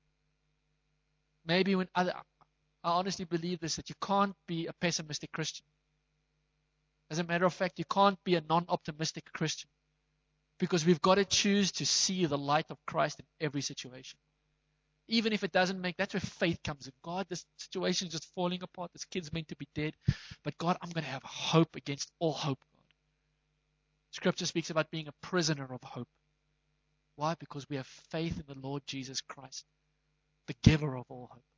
Maybe when other, I honestly believe this, that you can't be a pessimistic Christian. As a matter of fact, you can't be a non-optimistic Christian. Because we've got to choose to see the light of Christ in every situation. Even if it doesn't make, that's where faith comes in. God, this situation is just falling apart. This kid's meant to be dead. But God, I'm going to have hope against all hope, God. Scripture speaks about being a prisoner of hope. Why? Because we have faith in the Lord Jesus Christ, the giver of all hope.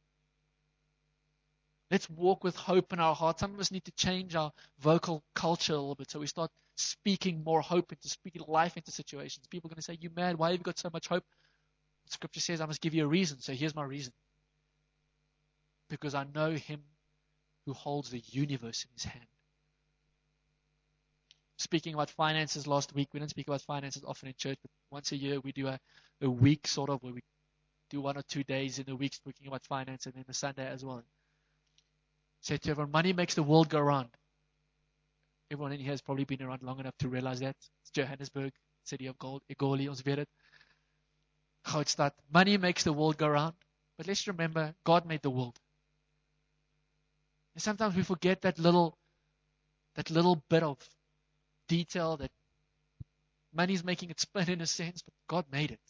Let's walk with hope in our hearts. Some of us need to change our vocal culture a little bit so we start speaking more hope into speaking life into situations. People are going to say, you mad? Why have you got so much hope? Scripture says I must give you a reason. So here's my reason. Because I know Him who holds the universe in His hand. Speaking about finances last week, we don't speak about finances often in church, but once a year we do a, a week sort of where we do one or two days in the week speaking about finance, and then the Sunday as well. Say to everyone, money makes the world go round. Everyone in here has probably been around long enough to realize that. It's Johannesburg, city of gold, Egoli, ons weet het. Goud stad. Money makes the world go round. But let's remember, God made the world. And sometimes we forget that little, that little bit of detail that money's making it spin in a sense, but God made it.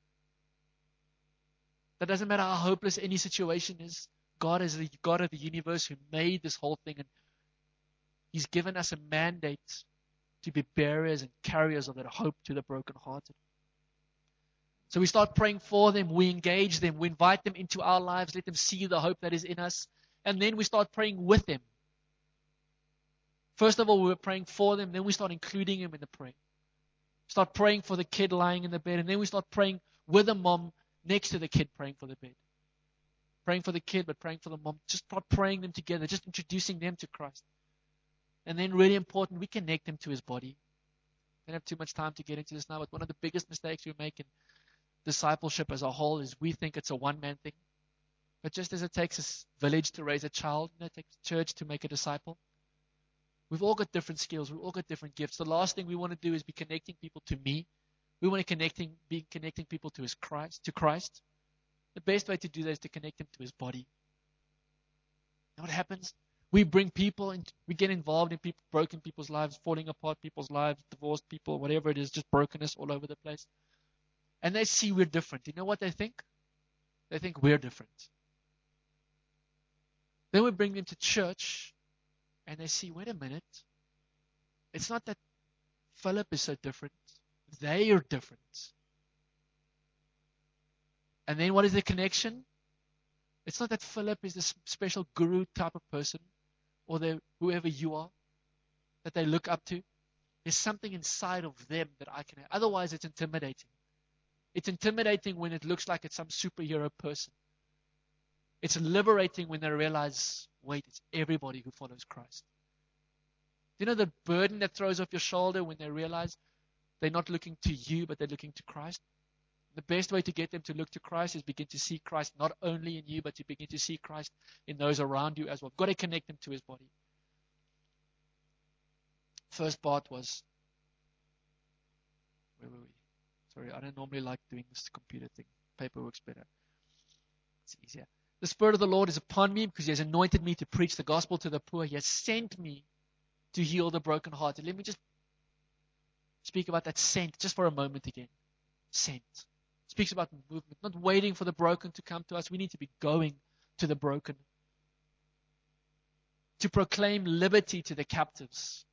That doesn't matter how hopeless any situation is. God is the God of the universe who made this whole thing, and He's given us a mandate to be bearers and carriers of that hope to the brokenhearted. So we start praying for them, we engage them, we invite them into our lives, let them see the hope that is in us, And then we start praying with them. First of all, we were praying for them. Then we start including them in the prayer. Start praying for the kid lying in the bed. And then we start praying with the mom next to the kid praying for the bed. Praying for the kid, but praying for the mom. Just start praying them together. Just introducing them to Christ. And then really important, we connect them to His body. I don't have too much time to get into this now, but one of the biggest mistakes we make in discipleship as a whole is we think it's a one-man thing. But just as it takes a village to raise a child, and it takes a church to make a disciple, we've all got different skills. We've all got different gifts. The last thing we want to do is be connecting people to me. We want to connecting, be connecting people to His Christ, to Christ. The best way to do that is to connect them to His body. And what happens? We bring people and we get involved in people, broken people's lives, falling apart people's lives, divorced people, whatever it is, just brokenness all over the place. And they see we're different. You know what they think? They think we're different. Then we bring them to church and they see, wait a minute. It's not that Philip is so different. They are different. And then what is the connection? It's not that Philip is this special guru type of person or the, whoever you are that they look up to. There's something inside of them that I can have. Otherwise, it's intimidating. It's intimidating when it looks like it's some superhero person. It's liberating when they realize, wait, it's everybody who follows Christ. You know the burden that throws off your shoulder when they realize they're not looking to you, but they're looking to Christ? The best way to get them to look to Christ is begin to see Christ not only in you, but to begin to see Christ in those around you as well. Got to connect them to His body. First part was, where were we? Sorry, I don't normally like doing this computer thing. Paper works better. It's easier. The Spirit of the Lord is upon me because He has anointed me to preach the gospel to the poor. He has sent me to heal the brokenhearted. Let me just speak about that sent just for a moment again. Sent. Speaks about movement, not waiting for the broken to come to us. We need to be going to the broken. To proclaim liberty to the captives.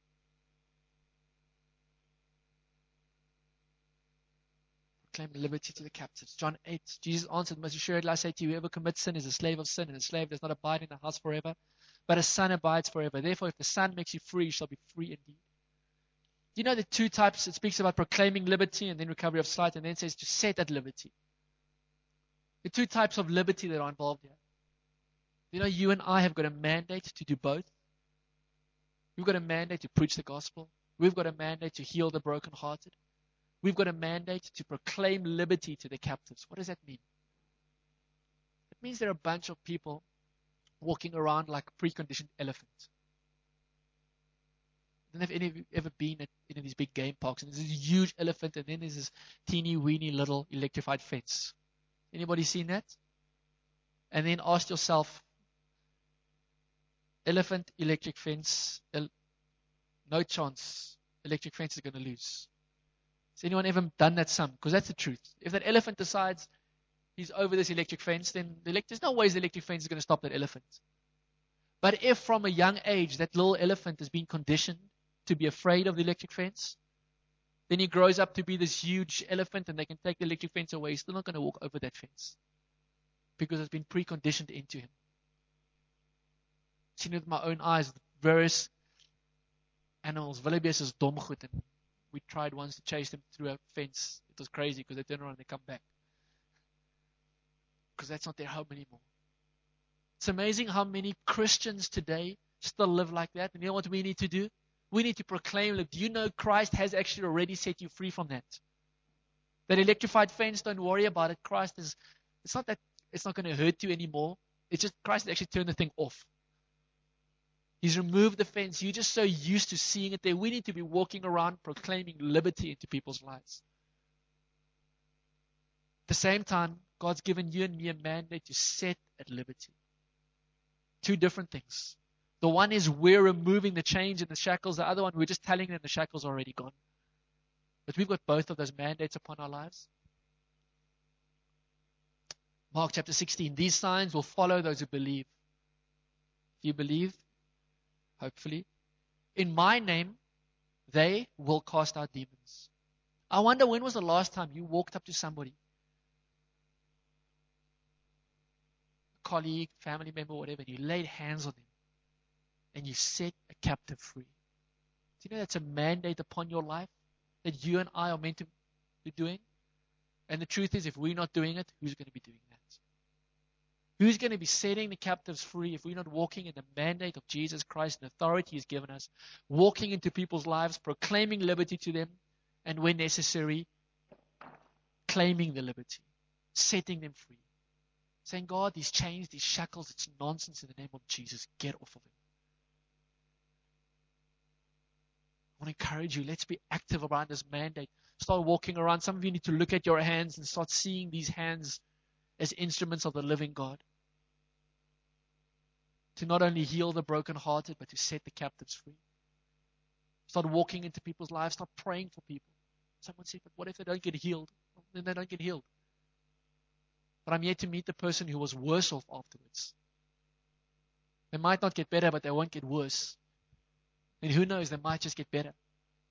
Proclaim liberty to the captives. John eight, Jesus answered, most assuredly I say to you, whoever commits sin is a slave of sin, and a slave does not abide in the house forever, but a son abides forever. Therefore, if the Son makes you free, you shall be free indeed. You know the two types, it speaks about proclaiming liberty and then recovery of sight, and then says to set at liberty. The two types of liberty that are involved here. You know, you and I have got a mandate to do both. We've got a mandate to preach the gospel. We've got a mandate to heal the brokenhearted. We've got a mandate to proclaim liberty to the captives. What does that mean? It means there are a bunch of people walking around like preconditioned elephants. I don't know if any of you ever been at any of these big game parks, and there's this huge elephant, and then there's this teeny weeny little electrified fence. Anybody seen that? And then ask yourself, elephant, electric fence, el- no chance, electric fence is going to lose. Has anyone ever done that sum? Because that's the truth. If that elephant decides he's over this electric fence, then the elect- there's no ways the electric fence is going to stop that elephant. But if from a young age that little elephant has been conditioned to be afraid of the electric fence, then he grows up to be this huge elephant and they can take the electric fence away. He's still not going to walk over that fence because it's been preconditioned into him. I've seen it with my own eyes, various animals. Wildebeest is domgoed, and we tried once to chase them through a fence. It was crazy because they turn around and they come back. Because that's not their home anymore. It's amazing how many Christians today still live like that. And you know what we need to do? We need to proclaim, look, do you know Christ has actually already set you free from that? That electrified fence, don't worry about it. Christ is, it's not that it's not going to hurt you anymore. It's just Christ has actually turned the thing off. He's removed the fence. You're just so used to seeing it there. We need to be walking around proclaiming liberty into people's lives. At the same time, God's given you and me a mandate to set at liberty. Two different things. The one is we're removing the chains and the shackles. The other one, we're just telling them the shackles are already gone. But we've got both of those mandates upon our lives. Mark chapter sixteen. These signs will follow those who believe. If you believe, hopefully, in my name, they will cast out demons. I wonder when was the last time you walked up to somebody, colleague, family member, whatever, and you laid hands on them and you set a captive free. Do you know that's a mandate upon your life that you and I are meant to be doing? And the truth is, if we're not doing it, who's going to be doing that? Who's going to be setting the captives free if we're not walking in the mandate of Jesus Christ and authority He's given us, walking into people's lives, proclaiming liberty to them, and when necessary, claiming the liberty, setting them free. Saying, God, these chains, these shackles, it's nonsense in the name of Jesus. Get off of Him. I want to encourage you, let's be active around this mandate. Start walking around. Some of you need to look at your hands and start seeing these hands as instruments of the living God. To not only heal the brokenhearted, but to set the captives free. Start walking into people's lives. Start praying for people. Someone said, but what if they don't get healed? Well, then they don't get healed. But I'm yet to meet the person who was worse off afterwards. They might not get better, but they won't get worse. And who knows, they might just get better.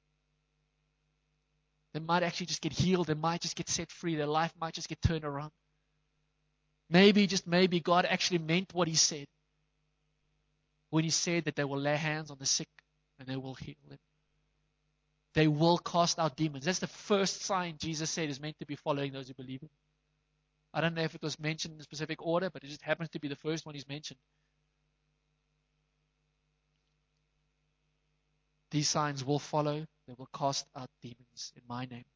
They might actually just get healed. They might just get set free. Their life might just get turned around. Maybe, just maybe, God actually meant what He said when He said that they will lay hands on the sick and they will heal them. They will cast out demons. That's the first sign Jesus said is meant to be following those who believe Him. I don't know if it was mentioned in a specific order, but it just happens to be the first one He's mentioned. These signs will follow. They will cast out demons in my name.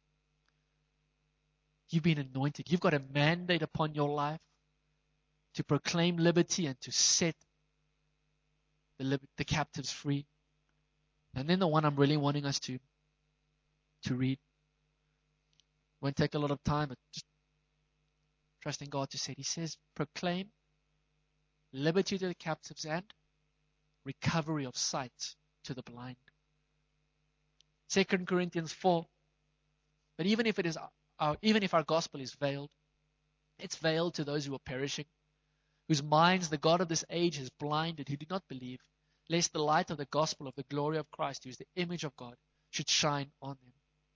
You've been anointed. You've got a mandate upon your life to proclaim liberty and to set the, lib- the captives free. And then the one I'm really wanting us to, to read. Won't take a lot of time, but just trusting God to say. He says, proclaim liberty to the captives and recovery of sight to the blind. Second Corinthians four. But even if it is our, even if our gospel is veiled, it's veiled to those who are perishing, whose minds the God of this age has blinded, who do not believe, lest the light of the gospel of the glory of Christ, who is the image of God, should shine on them.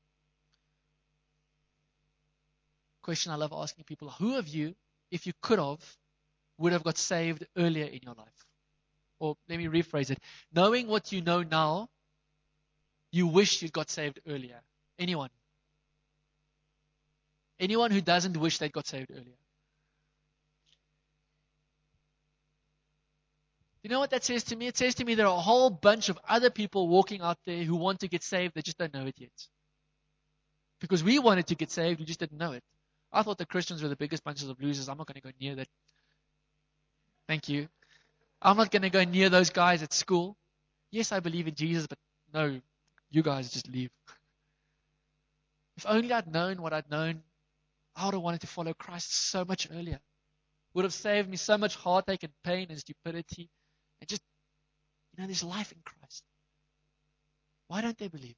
Question I love asking people, who of you, if you could have, would have got saved earlier in your life? Or let me rephrase it. Knowing what you know now, you wish you got saved earlier. Anyone? Anyone who doesn't wish they got saved earlier? You know what that says to me? It says to me there are a whole bunch of other people walking out there who want to get saved. They just don't know it yet. Because we wanted to get saved, we just didn't know it. I thought the Christians were the biggest bunches of losers. I'm not going to go near that. Thank you. I'm not going to go near those guys at school. Yes, I believe in Jesus, but no, you guys just leave. If only I'd known what I'd known, I would have wanted to follow Christ so much earlier. Would have saved me so much heartache and pain and stupidity. And just, you know, there's life in Christ. Why don't they believe?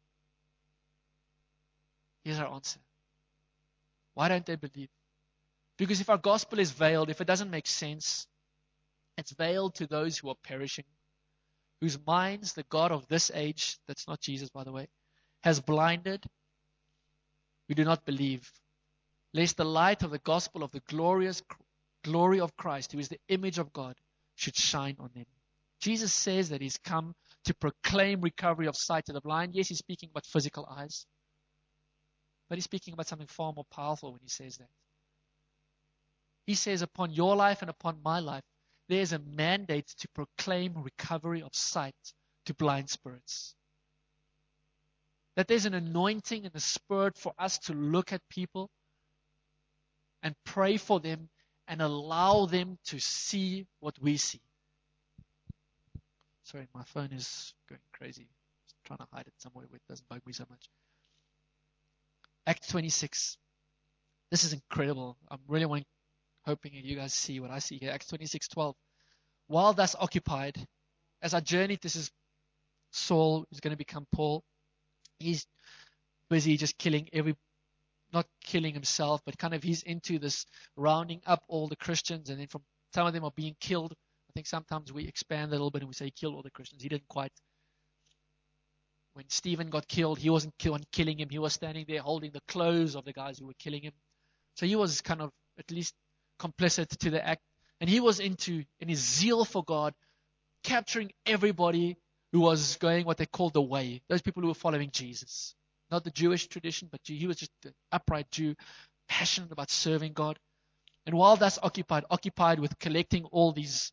Here's our answer. Why don't they believe? Because if our gospel is veiled, if it doesn't make sense, it's veiled to those who are perishing, whose minds the God of this age, that's not Jesus, by the way, has blinded, who do not believe, lest the light of the gospel of the glorious glory of Christ, who is the image of God, should shine on them. Jesus says that He's come to proclaim recovery of sight to the blind. Yes, He's speaking about physical eyes, but He's speaking about something far more powerful when He says that. He says upon your life and upon my life, there's a mandate to proclaim recovery of sight to blind spirits. That there's an anointing in the Spirit for us to look at people and pray for them and allow them to see what we see. Sorry, my phone is going crazy. Just trying to hide it somewhere where it doesn't bug me so much. Acts twenty-six. This is incredible. I'm really wanting, hoping you guys see what I see here. Acts twenty-six twelve. While thus occupied, as I journeyed, this is Saul, who's going to become Paul. He's busy just killing every, not killing himself, but kind of he's into this rounding up all the Christians, and then from some of them are being killed. I think sometimes we expand a little bit and we say he killed all the Christians. He didn't quite. When Stephen got killed, he wasn't kill- killing him. He was standing there holding the clothes of the guys who were killing him. So he was kind of at least complicit to the act. And he was into, in his zeal for God, capturing everybody who was going what they called the way. Those people who were following Jesus. Not the Jewish tradition, but he was just an upright Jew, passionate about serving God. And while that's occupied, occupied with collecting all these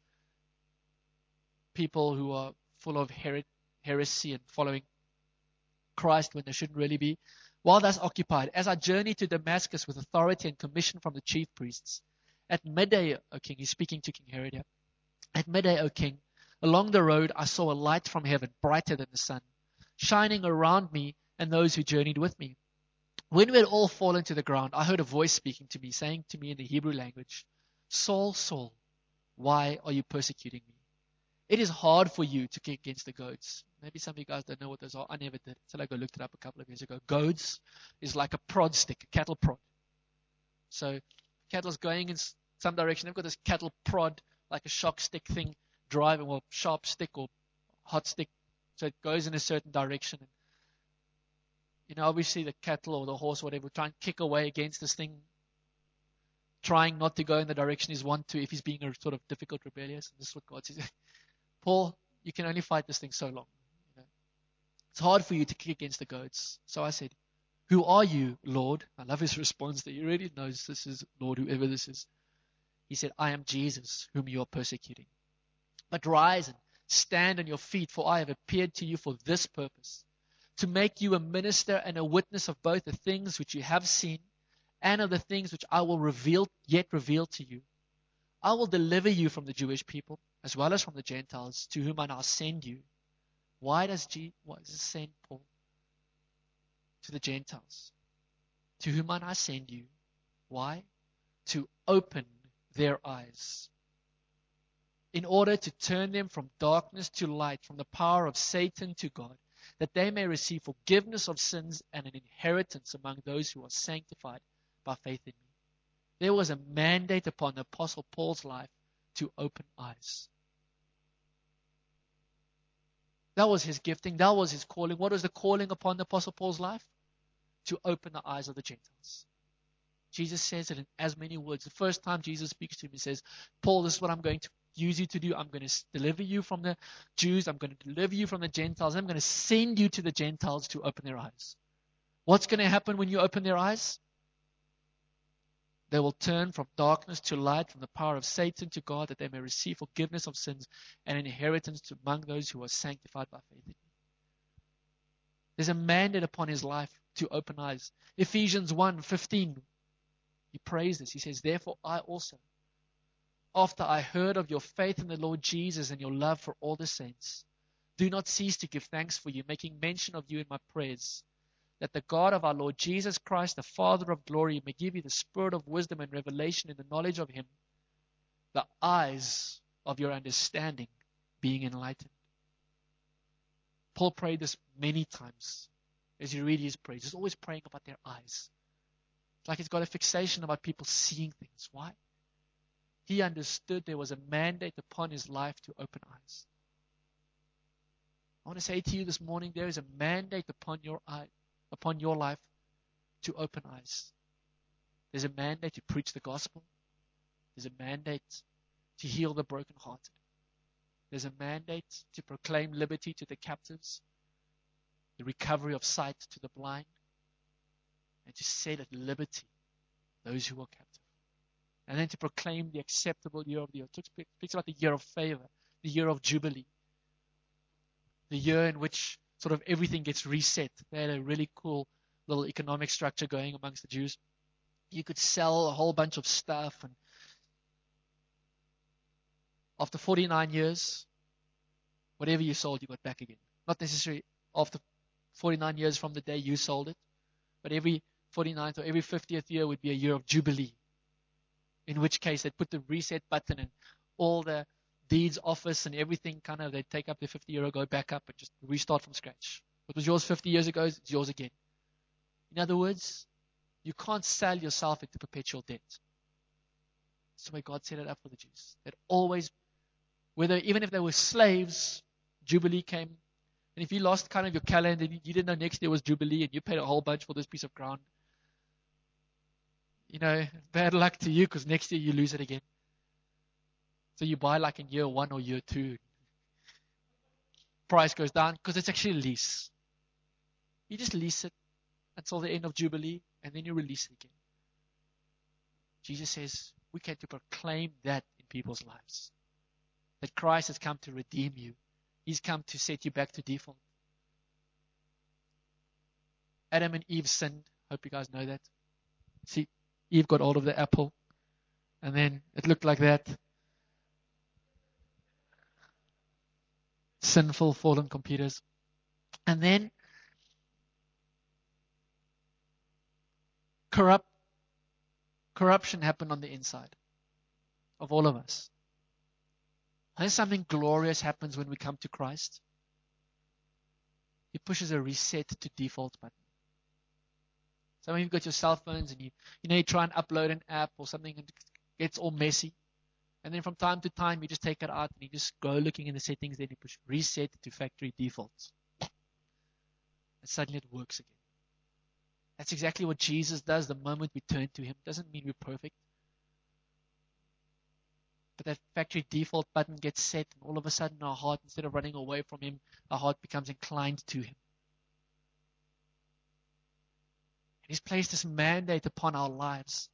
people who are full of her- heresy and following Christ when they shouldn't really be, while that's occupied, as I journeyed to Damascus with authority and commission from the chief priests, at midday, O king, he's speaking to King Herod here, at midday, O king, along the road I saw a light from heaven, brighter than the sun, shining around me and those who journeyed with me. When we had all fallen to the ground, I heard a voice speaking to me, saying to me in the Hebrew language, Saul, Saul, why are you persecuting me? It is hard for you to kick against the goads. Maybe some of you guys don't know what those are. I never did until I go looked it up a couple of years ago. Goads is like a prod stick, a cattle prod. So cattle's going in some direction. They've got this cattle prod, like a shock stick thing, driving, or sharp stick or hot stick. So it goes in a certain direction. You know, obviously the cattle or the horse or whatever will try and kick away against this thing, trying not to go in the direction he's want to if he's being a sort of difficult, rebellious. And this is what God says. Paul, you can only fight this thing so long. You know? It's hard for you to kick against the goads. So I said, who are you, Lord? I love his response that he already knows this is Lord, whoever this is. He said, I am Jesus, whom you are persecuting. But rise and stand on your feet, for I have appeared to you for this purpose, to make you a minister and a witness of both the things which you have seen and of the things which I will reveal, yet reveal to you. I will deliver you from the Jewish people, as well as from the Gentiles, to whom I now send you. Why does G, why does it send Paul to the Gentiles? To whom I now send you. Why? To open their eyes, in order to turn them from darkness to light, from the power of Satan to God, that they may receive forgiveness of sins and an inheritance among those who are sanctified by faith in me. There was a mandate upon the Apostle Paul's life to open eyes. That was his gifting. That was his calling. What was the calling upon the Apostle Paul's life? To open the eyes of the Gentiles. Jesus says it in as many words. The first time Jesus speaks to him, he says, Paul, this is what I'm going to use you to do. I'm going to deliver you from the Jews. I'm going to deliver you from the Gentiles. I'm going to send you to the Gentiles to open their eyes. What's going to happen when you open their eyes? They will turn from darkness to light, from the power of Satan to God, that they may receive forgiveness of sins and an inheritance to among those who are sanctified by faith in me. There's a mandate upon his life to open eyes. Ephesians one fifteen, he prays this. He says, therefore I also, after I heard of your faith in the Lord Jesus and your love for all the saints, do not cease to give thanks for you, making mention of you in my prayers, that the God of our Lord Jesus Christ, the Father of glory, may give you the spirit of wisdom and revelation in the knowledge of him, the eyes of your understanding being enlightened. Paul prayed this many times as you read his prayers. He's always praying about their eyes. It's like he's got a fixation about people seeing things. Why? He understood there was a mandate upon his life to open eyes. I want to say to you this morning, there is a mandate upon your eye, upon your life to open eyes. There's a mandate to preach the gospel. There's a mandate to heal the brokenhearted. There's a mandate to proclaim liberty to the captives, the recovery of sight to the blind, and to set at liberty those who are captive. And then to proclaim the acceptable year of the year. It speaks about the year of favor, the year of jubilee, the year in which sort of everything gets reset. They had a really cool little economic structure going amongst the Jews. You could sell a whole bunch of stuff, and after forty-nine years, whatever you sold, you got back again. Not necessarily after forty-nine years from the day you sold it, but every forty-ninth or every fiftieth year would be a year of jubilee, in which case they'd put the reset button and all the deeds office and everything kind of, they'd take up the fifty euro, go back up and just restart from scratch. What was yours fifty years ago is yours again. In other words, you can't sell yourself into perpetual debt. That's the way God set it up for the Jews. That always, whether even if they were slaves, Jubilee came. And if you lost kind of your calendar, you didn't know next year was Jubilee and you paid a whole bunch for this piece of ground, you know, bad luck to you because next year you lose it again. So you buy like in year one or year two. Price goes down because it's actually a lease. You just lease it until the end of Jubilee, and then you release it again. Jesus says we can to proclaim that in people's lives. That Christ has come to redeem you. He's come to set you back to default. Adam and Eve sinned. Hope you guys know that. See, Eve got hold of the apple, and then it looked like that. Sinful, fallen computers. And then corrupt, corruption happened on the inside of all of us. And then something glorious happens when we come to Christ. He pushes a reset to default button. Some of you have got your cell phones and you, you know, you try and upload an app or something and it gets all messy. And then from time to time, you just take it out and you just go looking in the settings, then you push reset to factory defaults. And suddenly it works again. That's exactly what Jesus does the moment we turn to Him. Doesn't mean we're perfect. But that factory default button gets set, and all of a sudden our heart, instead of running away from Him, our heart becomes inclined to Him. And He's placed this mandate upon our lives.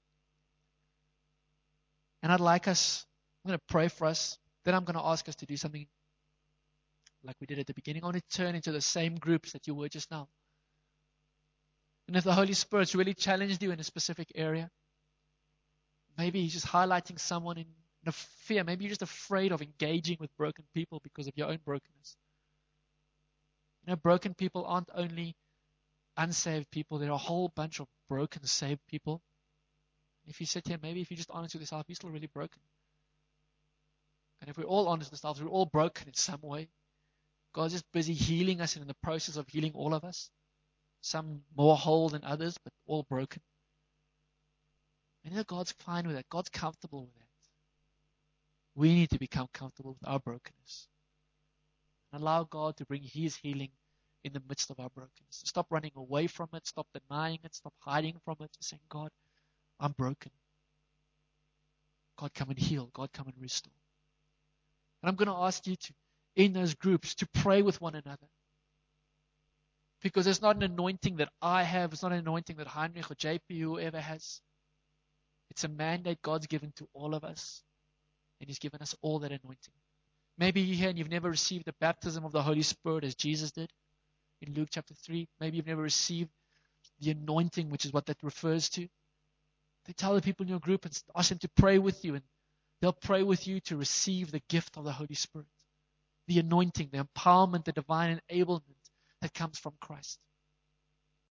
And I'd like us, I'm going to pray for us, then I'm going to ask us to do something like we did at the beginning. I want to turn into the same groups that you were just now. And if the Holy Spirit's really challenged you in a specific area, maybe He's just highlighting someone in a fear. Maybe you're just afraid of engaging with broken people because of your own brokenness. You know, broken people aren't only unsaved people. There are a whole bunch of broken, saved people. If you sit here, maybe if you're just honest with yourself, you're still really broken. And if we're all honest with ourselves, we're all broken in some way. God's just busy healing us and in the process of healing all of us. Some more whole than others, but all broken. And you know, God's fine with that. God's comfortable with that. We need to become comfortable with our brokenness. And allow God to bring His healing in the midst of our brokenness. Stop running away from it. Stop denying it. Stop hiding from it. Just saying, God, I'm broken. God, come and heal. God, come and restore. And I'm going to ask you to, in those groups, to pray with one another. Because it's not an anointing that I have. It's not an anointing that Heinrich or J P, whoever has. It's a mandate God's given to all of us. And He's given us all that anointing. Maybe you're here and you've never received the baptism of the Holy Spirit as Jesus did in Luke chapter three. Maybe you've never received the anointing, which is what that refers to. They tell the people in your group and ask them to pray with you, and they'll pray with you to receive the gift of the Holy Spirit. The anointing, the empowerment, the divine enablement that comes from Christ.